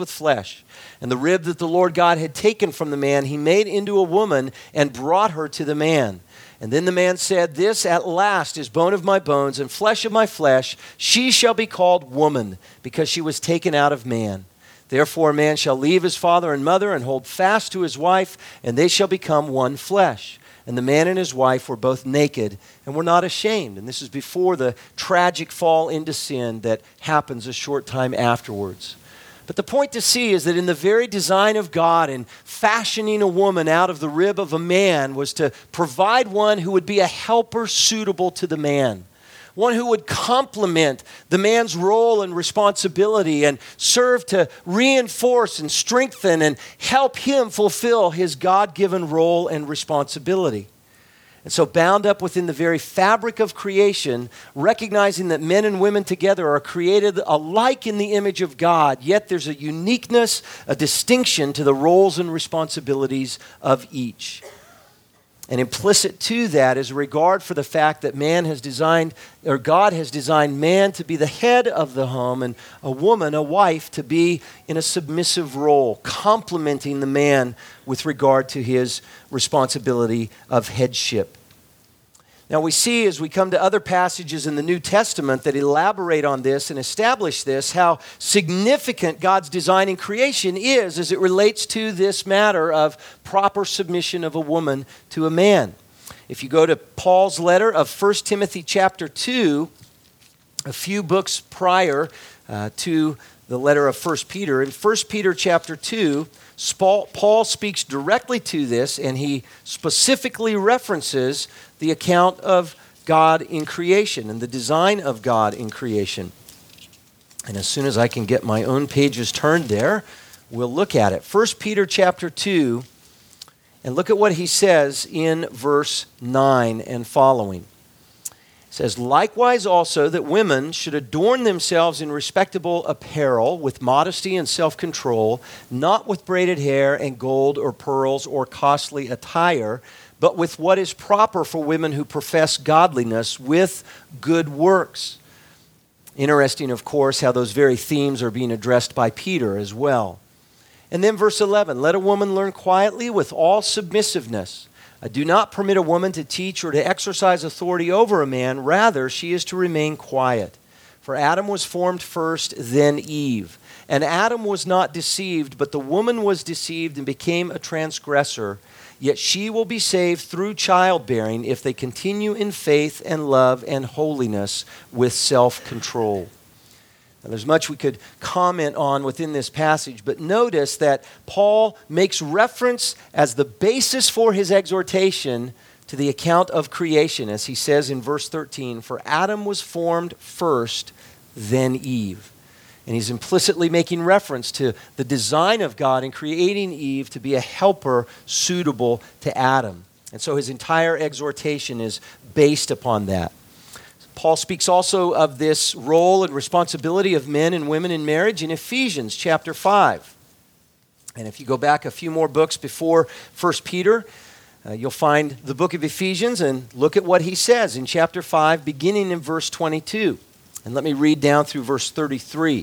And the rib that the Lord God had taken from the man, he made into a woman and brought her to the man. And then the man said, 'This at last is bone of my bones and flesh of my flesh. She shall be called woman, because she was taken out of man. Therefore a man shall leave his father and mother and hold fast to his wife, and they shall become one flesh.' And the man and his wife were both naked and were not ashamed." And this is before the tragic fall into sin that happens a short time afterwards. But the point to see is that in the very design of God in fashioning a woman out of the rib of a man was to provide one who would be a helper suitable to the man. One who would complement the man's role and responsibility and serve to reinforce and strengthen and help him fulfill his God-given role and responsibility. And so bound up within the very fabric of creation, recognizing that men and women together are created alike in the image of God, yet there's a uniqueness, a distinction to the roles and responsibilities of each. And implicit to that is a regard for the fact that God has designed man to be the head of the home and a woman, a wife, to be in a submissive role, complementing the man with regard to his responsibility of headship. Now we see as we come to other passages in the New Testament that elaborate on this and establish this, how significant God's design in creation is as it relates to this matter of proper submission of a woman to a man. If you go to Paul's letter of 1 Timothy chapter 2, a few books prior to the letter of 1 Peter, in 1 Peter chapter 2, Paul speaks directly to this, and he specifically references the account of God in creation and the design of God in creation. And as soon as I can get my own pages turned there, we'll look at it. 1 Peter chapter 2, and look at what he says in verse 9 and following. It says, "Likewise also that women should adorn themselves in respectable apparel with modesty and self-control, not with braided hair and gold or pearls or costly attire, but with what is proper for women who profess godliness with good works." Interesting, of course, how those very themes are being addressed by Peter as well. And then verse 11, "Let a woman learn quietly with all submissiveness. I do not permit a woman to teach or to exercise authority over a man. Rather, she is to remain quiet. For Adam was formed first, then Eve. And Adam was not deceived, but the woman was deceived and became a transgressor. Yet she will be saved through childbearing if they continue in faith and love and holiness with self-control." Now, there's much we could comment on within this passage, but notice that Paul makes reference as the basis for his exhortation to the account of creation, as he says in verse 13, "For Adam was formed first, then Eve." And he's implicitly making reference to the design of God in creating Eve to be a helper suitable to Adam. And so his entire exhortation is based upon that. Paul speaks also of this role and responsibility of men and women in marriage in Ephesians chapter 5. And if you go back a few more books before 1 Peter, you'll find the book of Ephesians and look at what he says in chapter 5, beginning in verse 22. And let me read down through verse 33. It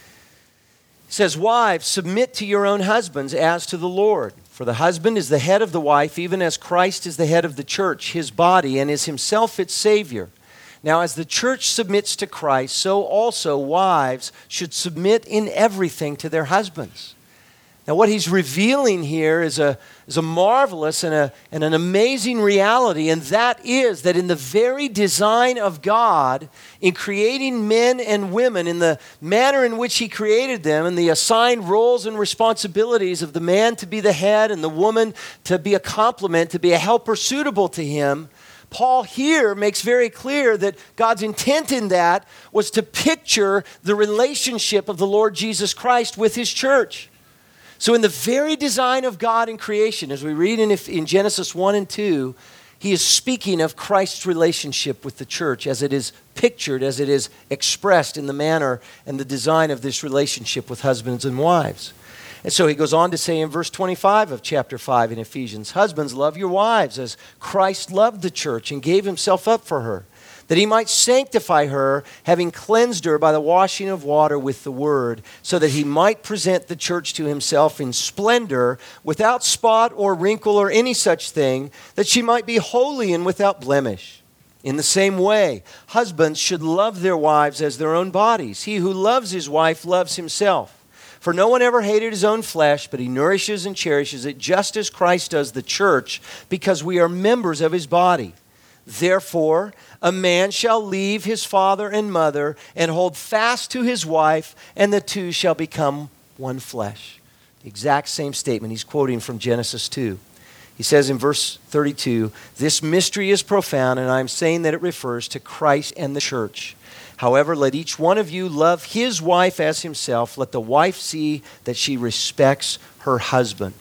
says, "Wives, submit to your own husbands as to the Lord. For the husband is the head of the wife, even as Christ is the head of the church, his body, and is himself its Savior. Now, as the church submits to Christ, so also wives should submit in everything to their husbands." Now, what he's revealing here is a marvelous and an amazing reality, and that is that in the very design of God, in creating men and women, in the manner in which he created them, and the assigned roles and responsibilities of the man to be the head and the woman to be a complement, to be a helper suitable to him, Paul here makes very clear that God's intent in that was to picture the relationship of the Lord Jesus Christ with his church. So in the very design of God in creation, as we read in Genesis 1 and 2, he is speaking of Christ's relationship with the church as it is pictured, as it is expressed in the manner and the design of this relationship with husbands and wives. And so he goes on to say in verse 25 of chapter 5 in Ephesians, "Husbands, love your wives as Christ loved the church and gave himself up for her, that he might sanctify her, having cleansed her by the washing of water with the word, so that he might present the church to himself in splendor, without spot or wrinkle or any such thing, that she might be holy and without blemish. In the same way, husbands should love their wives as their own bodies. He who loves his wife loves himself. For no one ever hated his own flesh, but he nourishes and cherishes it, just as Christ does the church, because we are members of his body. Therefore, a man shall leave his father and mother and hold fast to his wife, and the two shall become one flesh." The exact same statement he's quoting from Genesis 2. He says in verse 32, "This mystery is profound, and I'm saying that it refers to Christ and the church. However, let each one of you love his wife as himself. Let the wife see that she respects her husband."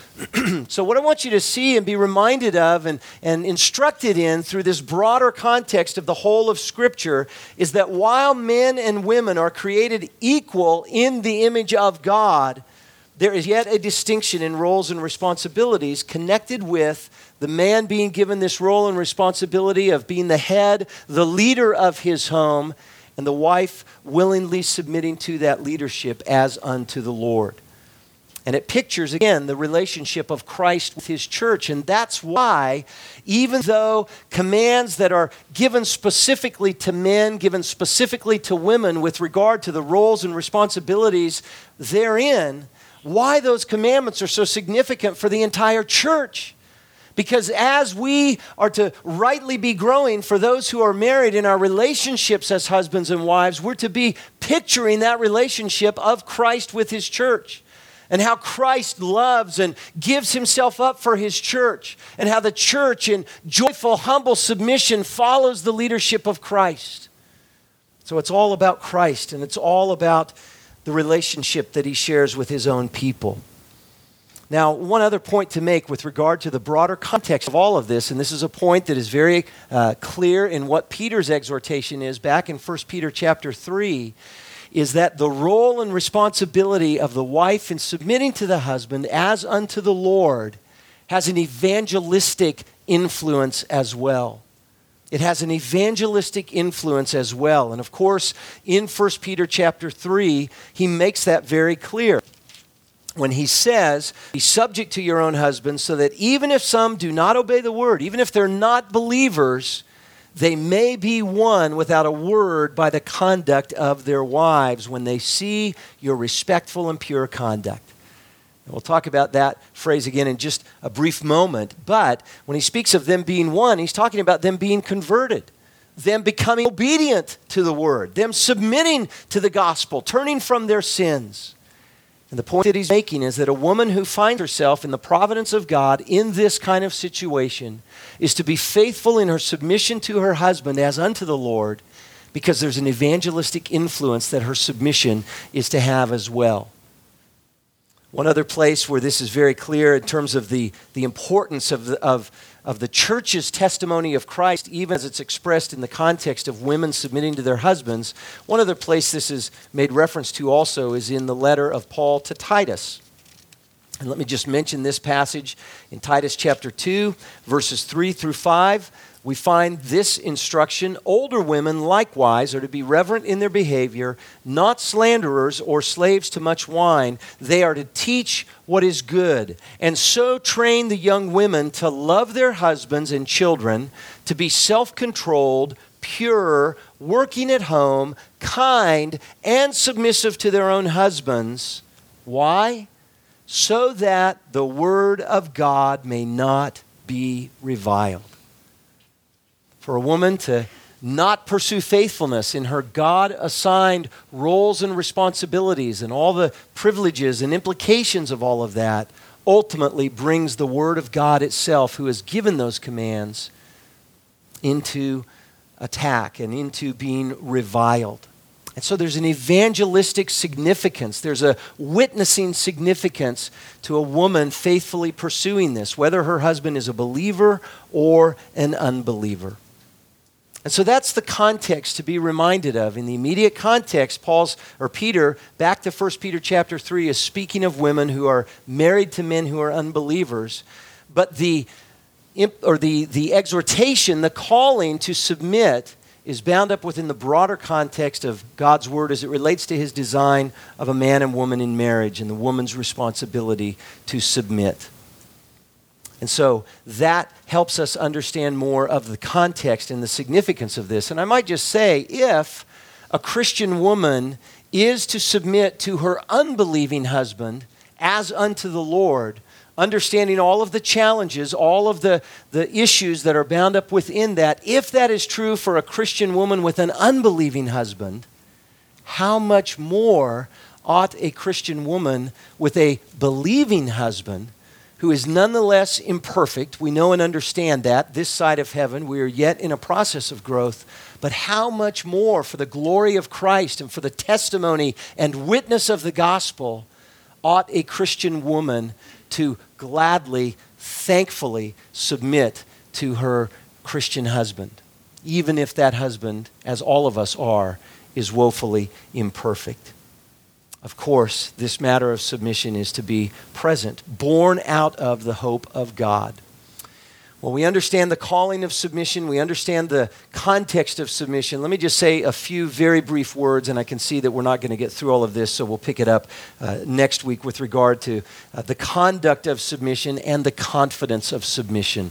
So what I want you to see and be reminded of and instructed in through this broader context of the whole of Scripture is that while men and women are created equal in the image of God, there is yet a distinction in roles and responsibilities connected with the man being given this role and responsibility of being the head, the leader of his home, and the wife willingly submitting to that leadership as unto the Lord. And it pictures, again, the relationship of Christ with his church. And that's why, even though commands that are given specifically to men, given specifically to women with regard to the roles and responsibilities therein, why those commandments are so significant for the entire church. Because as we are to rightly be growing for those who are married in our relationships as husbands and wives, we're to be picturing that relationship of Christ with his church. And how Christ loves and gives himself up for his church. And how the church in joyful, humble submission follows the leadership of Christ. So it's all about Christ, and it's all about the relationship that he shares with his own people. Now, one other point to make with regard to the broader context of all of this, and this is a point that is very clear in what Peter's exhortation is back in 1 Peter chapter 3, is that the role and responsibility of the wife in submitting to the husband as unto the Lord has an evangelistic influence as well. It has an evangelistic influence as well. And of course, in 1 Peter chapter 3, he makes that very clear when he says, "Be subject to your own husbands, so that even if some do not obey the word, even if they're not believers, they may be won without a word by the conduct of their wives when they see your respectful and pure conduct." And we'll talk about that phrase again in just a brief moment. But when he speaks of them being won, he's talking about them being converted, them becoming obedient to the word, them submitting to the gospel, turning from their sins. And the point that he's making is that a woman who finds herself in the providence of God in this kind of situation is to be faithful in her submission to her husband as unto the Lord, because there's an evangelistic influence that her submission is to have as well. One other place where this is very clear in terms of the importance of the church's testimony of Christ, even as it's expressed in the context of women submitting to their husbands, one other place this is made reference to also is in the letter of Paul to Titus. And let me just mention this passage in Titus chapter 2, verses 3 through 5. We find this instruction: older women likewise are to be reverent in their behavior, not slanderers or slaves to much wine. They are to teach what is good, and so train the young women to love their husbands and children, to be self-controlled, pure, working at home, kind, and submissive to their own husbands. Why? So that the word of God may not be reviled. For a woman to not pursue faithfulness in her God-assigned roles and responsibilities and all the privileges and implications of all of that ultimately brings the Word of God itself, who has given those commands, into attack and into being reviled. And so there's an evangelistic significance. There's a witnessing significance to a woman faithfully pursuing this, whether her husband is a believer or an unbeliever. And so that's the context to be reminded of. In the immediate context, Peter, back to 1 Peter chapter 3, is speaking of women who are married to men who are unbelievers. But the exhortation, the calling to submit, is bound up within the broader context of God's word as it relates to his design of a man and woman in marriage and the woman's responsibility to submit. And so that helps us understand more of the context and the significance of this. And I might just say, if a Christian woman is to submit to her unbelieving husband as unto the Lord, understanding all of the challenges, all of the issues that are bound up within that, if that is true for a Christian woman with an unbelieving husband, how much more ought a Christian woman with a believing husband, who is nonetheless imperfect? We know and understand that this side of heaven, we are yet in a process of growth. But how much more for the glory of Christ and for the testimony and witness of the gospel ought a Christian woman to gladly, thankfully submit to her Christian husband, even if that husband, as all of us are, is woefully imperfect. Of course, this matter of submission is to be present, born out of the hope of God. Well, we understand the calling of submission. We understand the context of submission. Let me just say a few very brief words, and I can see that we're not going to get through all of this, so we'll pick it up next week with regard to the conduct of submission and the confidence of submission.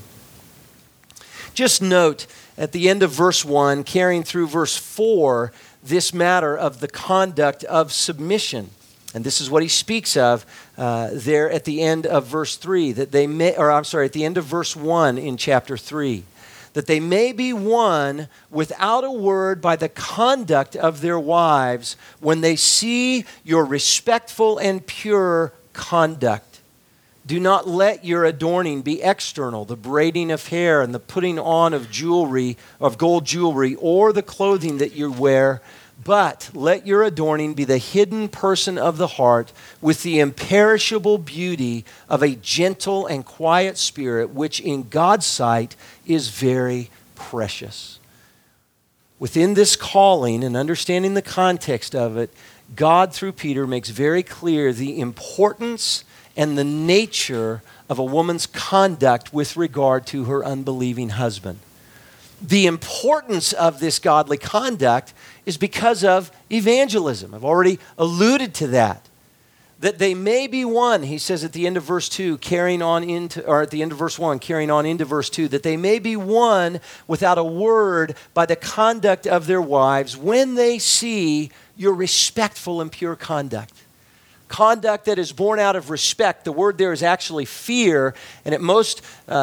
Just note at the end of verse 1, carrying through verse 4, this matter of the conduct of submission. And this is what he speaks of there at the end of verse 3, at the end of verse 1 in chapter 3, that they may be won without a word by the conduct of their wives when they see your respectful and pure conduct. Do not let your adorning be external, the braiding of hair and the putting on of jewelry, of gold jewelry, or the clothing that you wear, but let your adorning be the hidden person of the heart with the imperishable beauty of a gentle and quiet spirit, which in God's sight is very precious. Within this calling and understanding the context of it, God, through Peter, makes very clear the importance and the nature of a woman's conduct with regard to her unbelieving husband. The importance of this godly conduct is because of evangelism. I've already alluded to that. That they may be won, he says at the end of verse 2, at the end of verse 1, carrying on into verse 2, that they may be won without a word by the conduct of their wives when they see your respectful and pure conduct. Conduct that is born out of respect. The word there is actually fear, and it most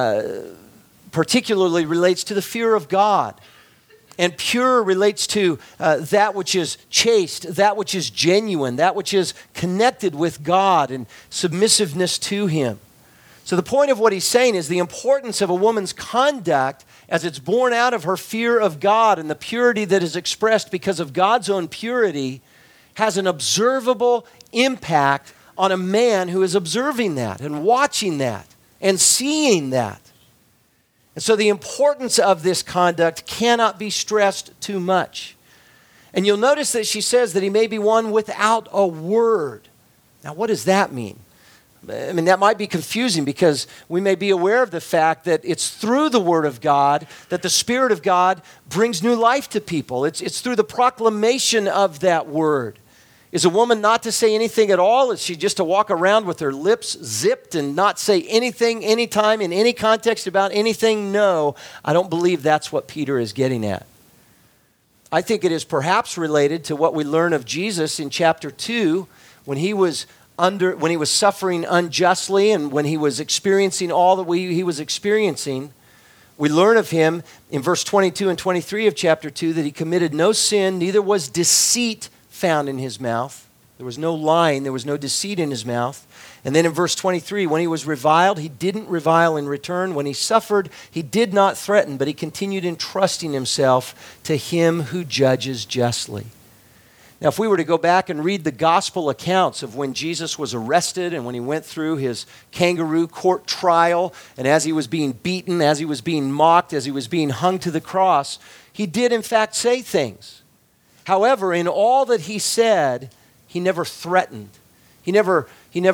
particularly relates to the fear of God. And pure relates to that which is chaste, that which is genuine, that which is connected with God and submissiveness to Him. So the point of what he's saying is the importance of a woman's conduct as it's born out of her fear of God and the purity that is expressed because of God's own purity has an observable impact on a man who is observing that and watching that and seeing that. And so the importance of this conduct cannot be stressed too much. And you'll notice that she says that he may be one without a word. Now, what does that mean? I mean, that might be confusing because we may be aware of the fact that it's through the Word of God that the Spirit of God brings new life to people. It's through the proclamation of that Word. Is a woman not to say anything at all? Is she just to walk around with her lips zipped and not say anything, anytime, in any context about anything? No, I don't believe that's what Peter is getting at. I think it is perhaps related to what we learn of Jesus in chapter 2 when he was suffering unjustly and when he was experiencing all that he was experiencing. We learn of him in verse 22 and 23 of chapter 2 that he committed no sin, neither was deceit found in his mouth. There was no lying, there was no deceit in his mouth. And then in verse 23, when he was reviled, he didn't revile in return. When he suffered, he did not threaten, but he continued entrusting himself to him who judges justly. Now, if we were to go back and read the gospel accounts of when Jesus was arrested and when he went through his kangaroo court trial, and as he was being beaten, as he was being mocked, as he was being hung to the cross, he did in fact say things. However, in all that he said, he never threatened. He never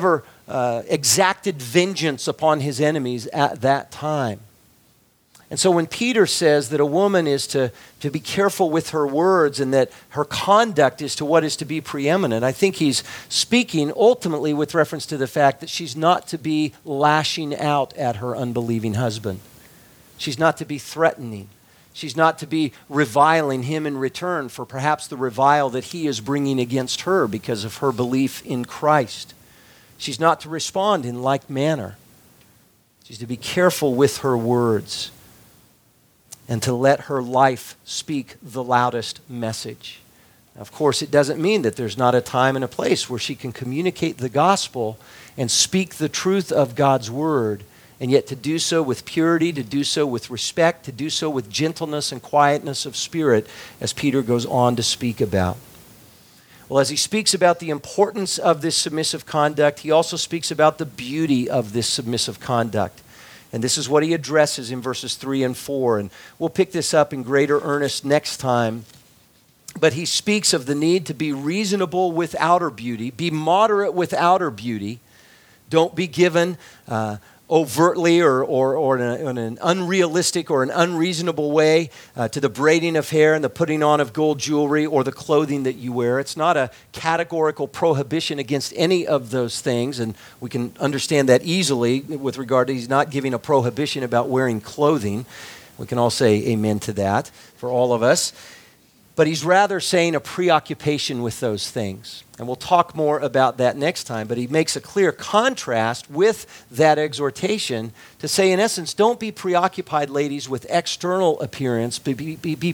exacted vengeance upon his enemies at that time. And so when Peter says that a woman is to be careful with her words and that her conduct is to what is to be preeminent, I think he's speaking ultimately with reference to the fact that she's not to be lashing out at her unbelieving husband. She's not to be threatening. She's not to be reviling him in return for perhaps the revile that he is bringing against her because of her belief in Christ. She's not to respond in like manner. She's to be careful with her words and to let her life speak the loudest message. Of course, it doesn't mean that there's not a time and a place where she can communicate the gospel and speak the truth of God's word, and yet to do so with purity, to do so with respect, to do so with gentleness and quietness of spirit, as Peter goes on to speak about. Well, as he speaks about the importance of this submissive conduct, he also speaks about the beauty of this submissive conduct. And this is what he addresses in verses 3 and 4. And we'll pick this up in greater earnest next time. But he speaks of the need to be reasonable with outer beauty, be moderate with outer beauty. Don't be given overtly or in an unrealistic or an unreasonable way to the braiding of hair and the putting on of gold jewelry or the clothing that you wear. It's not a categorical prohibition against any of those things, and we can understand that easily with regard to he's not giving a prohibition about wearing clothing. We can all say amen to that for all of us. But he's rather saying a preoccupation with those things. And we'll talk more about that next time. But he makes a clear contrast with that exhortation to say, in essence, don't be preoccupied, ladies, with external appearance. Be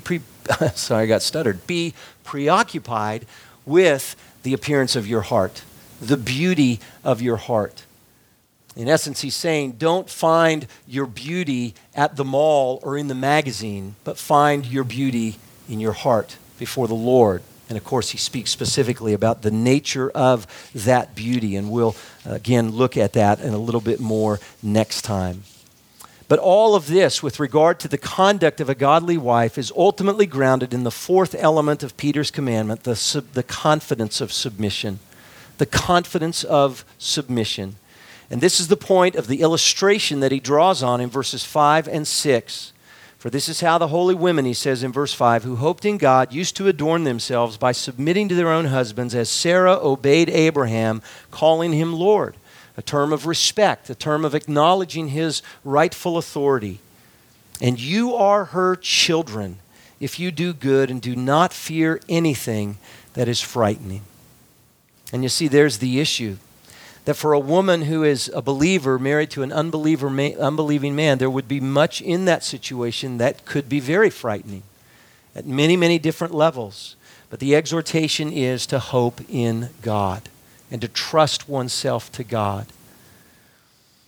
preoccupied with the appearance of your heart, the beauty of your heart. In essence, he's saying, don't find your beauty at the mall or in the magazine, but find your beauty in your heart before the Lord. And of course, he speaks specifically about the nature of that beauty, and we'll again look at that in a little bit more next time. But all of this with regard to the conduct of a godly wife is ultimately grounded in the fourth element of Peter's commandment, the confidence of submission. The confidence of submission. And this is the point of the illustration that he draws on in verses 5 and 6. For this is how the holy women, he says in verse 5, who hoped in God, used to adorn themselves by submitting to their own husbands, as Sarah obeyed Abraham, calling him Lord. A term of respect, a term of acknowledging his rightful authority. And you are her children, if you do good and do not fear anything that is frightening. And you see, there's the issue. That for a woman who is a believer married to an unbelieving man, there would be much in that situation that could be very frightening at many, many different levels. But the exhortation is to hope in God and to trust oneself to God.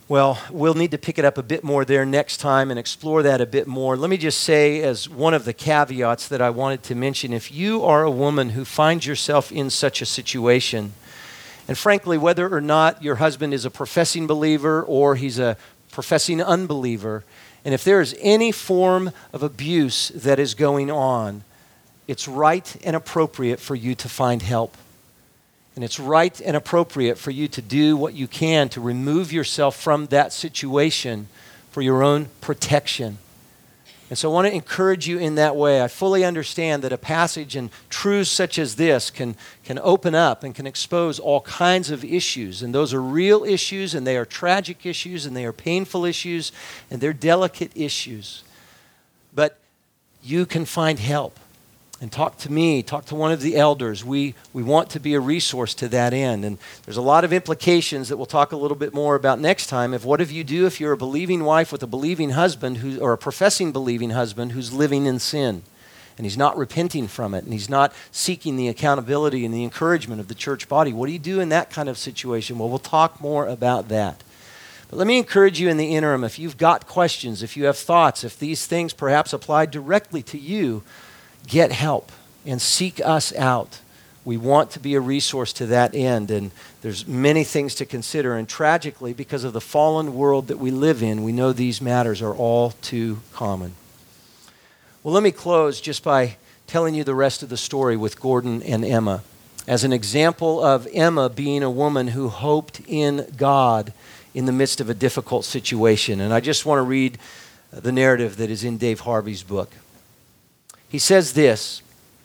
Well, we'll need to pick it up a bit more there next time and explore that a bit more. Let me just say, as one of the caveats that I wanted to mention, if you are a woman who finds yourself in such a situation, and frankly, whether or not your husband is a professing believer or he's a professing unbeliever, and if there is any form of abuse that is going on, it's right and appropriate for you to find help. And it's right and appropriate for you to do what you can to remove yourself from that situation for your own protection. And so I want to encourage you in that way. I fully understand that a passage and truths such as this can open up and can expose all kinds of issues. And those are real issues, and they are tragic issues, and they are painful issues, and they're delicate issues. But you can find help. And talk to me, talk to one of the elders. We want to be a resource to that end. And there's a lot of implications that we'll talk a little bit more about next time. What do you do if you're a believing wife with a believing husband or a professing believing husband who's living in sin? And he's not repenting from it, and he's not seeking the accountability and the encouragement of the church body. What do you do in that kind of situation? Well, we'll talk more about that. But let me encourage you in the interim, if you've got questions, if you have thoughts, if these things perhaps apply directly to you, get help and seek us out. We want to be a resource to that end, and there's many things to consider. And tragically, because of the fallen world that we live in, we know these matters are all too common. Well, let me close just by telling you the rest of the story with Gordon and Emma as an example of Emma being a woman who hoped in God in the midst of a difficult situation. And I just want to read the narrative that is in Dave Harvey's book. He says this: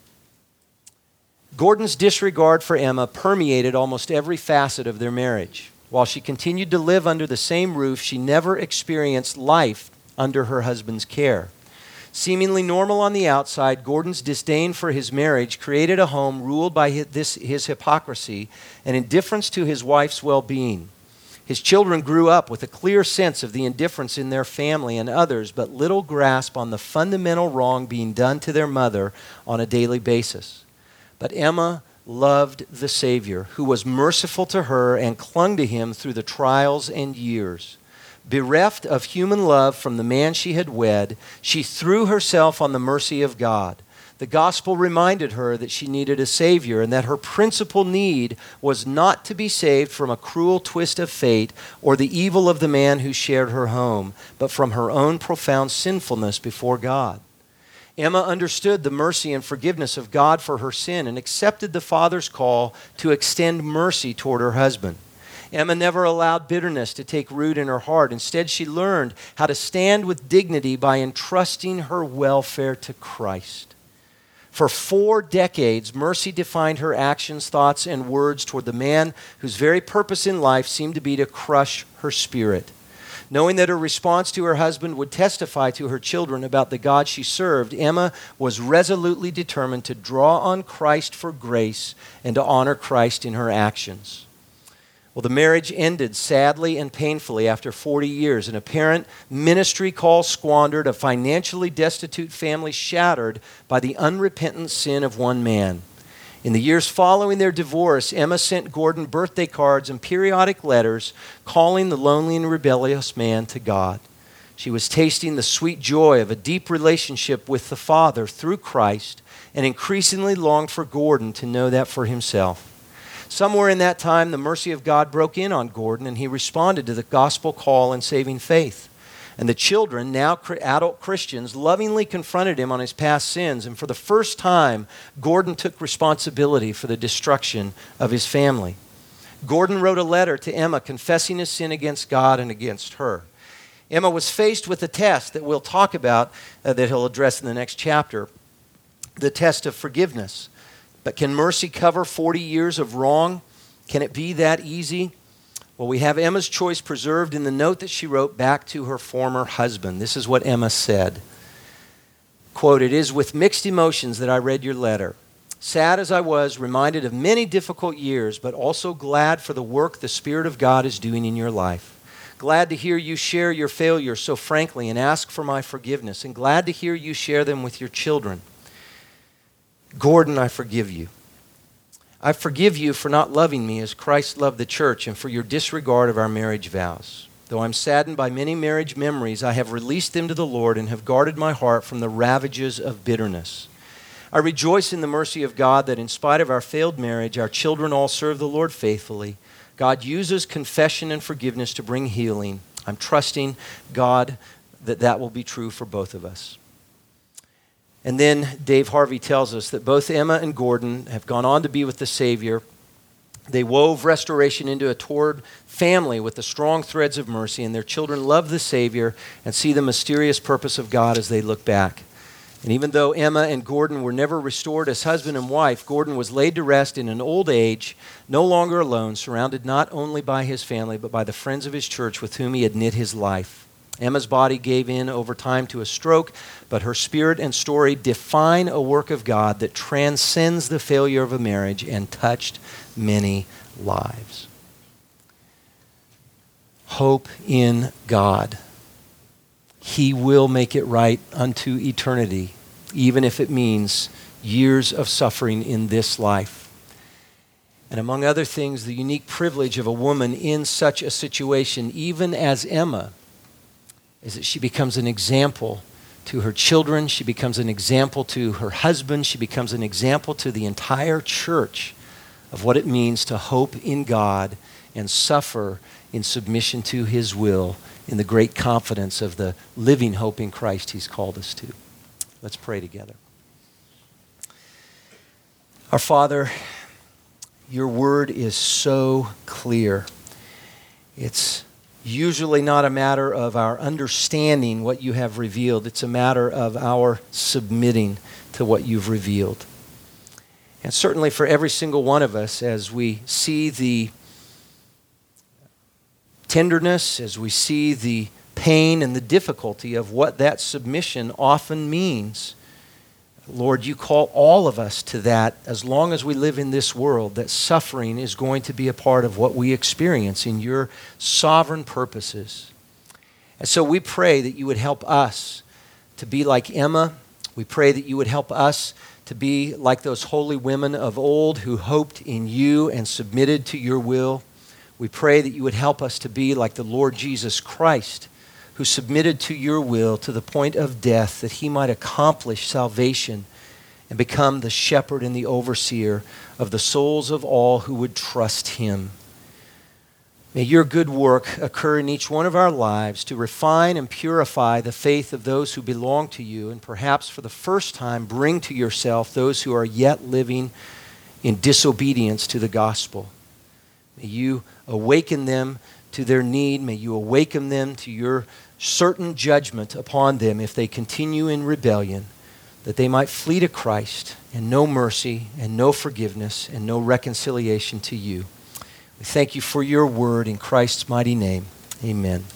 Gordon's disregard for Emma permeated almost every facet of their marriage. While she continued to live under the same roof, she never experienced life under her husband's care. Seemingly normal on the outside, Gordon's disdain for his marriage created a home ruled by his hypocrisy and indifference to his wife's well-being. His children grew up with a clear sense of the indifference in their family and others, but little grasp on the fundamental wrong being done to their mother on a daily basis. But Emma loved the Savior, who was merciful to her and clung to him through the trials and years. Bereft of human love from the man she had wed, she threw herself on the mercy of God. The gospel reminded her that she needed a Savior and that her principal need was not to be saved from a cruel twist of fate or the evil of the man who shared her home, but from her own profound sinfulness before God. Emma understood the mercy and forgiveness of God for her sin and accepted the Father's call to extend mercy toward her husband. Emma never allowed bitterness to take root in her heart. Instead, she learned how to stand with dignity by entrusting her welfare to Christ. For 4 decades, Mercy defined her actions, thoughts, and words toward the man whose very purpose in life seemed to be to crush her spirit. Knowing that her response to her husband would testify to her children about the God she served, Emma was resolutely determined to draw on Christ for grace and to honor Christ in her actions. Well, the marriage ended sadly and painfully after 40 years, an apparent ministry call squandered, a financially destitute family shattered by the unrepentant sin of one man. In the years following their divorce, Emma sent Gordon birthday cards and periodic letters calling the lonely and rebellious man to God. She was tasting the sweet joy of a deep relationship with the Father through Christ and increasingly longed for Gordon to know that for himself. Somewhere in that time, the mercy of God broke in on Gordon, and he responded to the gospel call and saving faith. And the children, now adult Christians, lovingly confronted him on his past sins. And for the first time, Gordon took responsibility for the destruction of his family. Gordon wrote a letter to Emma confessing his sin against God and against her. Emma was faced with a test that we'll talk about, that he'll address in the next chapter, the test of forgiveness. But can mercy cover 40 years of wrong? Can it be that easy? Well, we have Emma's choice preserved in the note that she wrote back to her former husband. This is what Emma said. Quote, "It is with mixed emotions that I read your letter. Sad as I was, reminded of many difficult years, but also glad for the work the Spirit of God is doing in your life. Glad to hear you share your failures so frankly and ask for my forgiveness, and glad to hear you share them with your children. Gordon, I forgive you. I forgive you for not loving me as Christ loved the church and for your disregard of our marriage vows. Though I'm saddened by many marriage memories, I have released them to the Lord and have guarded my heart from the ravages of bitterness. I rejoice in the mercy of God that in spite of our failed marriage, our children all serve the Lord faithfully. God uses confession and forgiveness to bring healing. I'm trusting God that will be true for both of us. And then Dave Harvey tells us that both Emma and Gordon have gone on to be with the Savior. They wove restoration into a toward family with the strong threads of mercy, and their children love the Savior and see the mysterious purpose of God as they look back. And even though Emma and Gordon were never restored as husband and wife, Gordon was laid to rest in an old age, no longer alone, surrounded not only by his family, but by the friends of his church with whom he had knit his life. Emma's body gave in over time to a stroke, but her spirit and story define a work of God that transcends the failure of a marriage and touched many lives. Hope in God. He will make it right unto eternity, even if it means years of suffering in this life. And among other things, the unique privilege of a woman in such a situation, even as Emma, is that she becomes an example to her children. She becomes an example to her husband. She becomes an example to the entire church of what it means to hope in God and suffer in submission to His will in the great confidence of the living hope in Christ He's called us to. Let's pray together. Our Father, your word is so clear. It's usually not a matter of our understanding what you have revealed. It's a matter of our submitting to what you've revealed. And certainly for every single one of us, as we see the tenderness, as we see the pain and the difficulty of what that submission often means, Lord, you call all of us to that as long as we live in this world, that suffering is going to be a part of what we experience in your sovereign purposes. And so we pray that you would help us to be like Emma. We pray that you would help us to be like those holy women of old who hoped in you and submitted to your will. We pray that you would help us to be like the Lord Jesus Christ, who submitted to your will to the point of death that he might accomplish salvation and become the shepherd and the overseer of the souls of all who would trust him. May your good work occur in each one of our lives to refine and purify the faith of those who belong to you, and perhaps for the first time bring to yourself those who are yet living in disobedience to the gospel. May you awaken them to their need. May you awaken them to your certain judgment upon them if they continue in rebellion, that they might flee to Christ and know mercy and know forgiveness and know reconciliation to you. We thank you for your word in Christ's mighty name. Amen.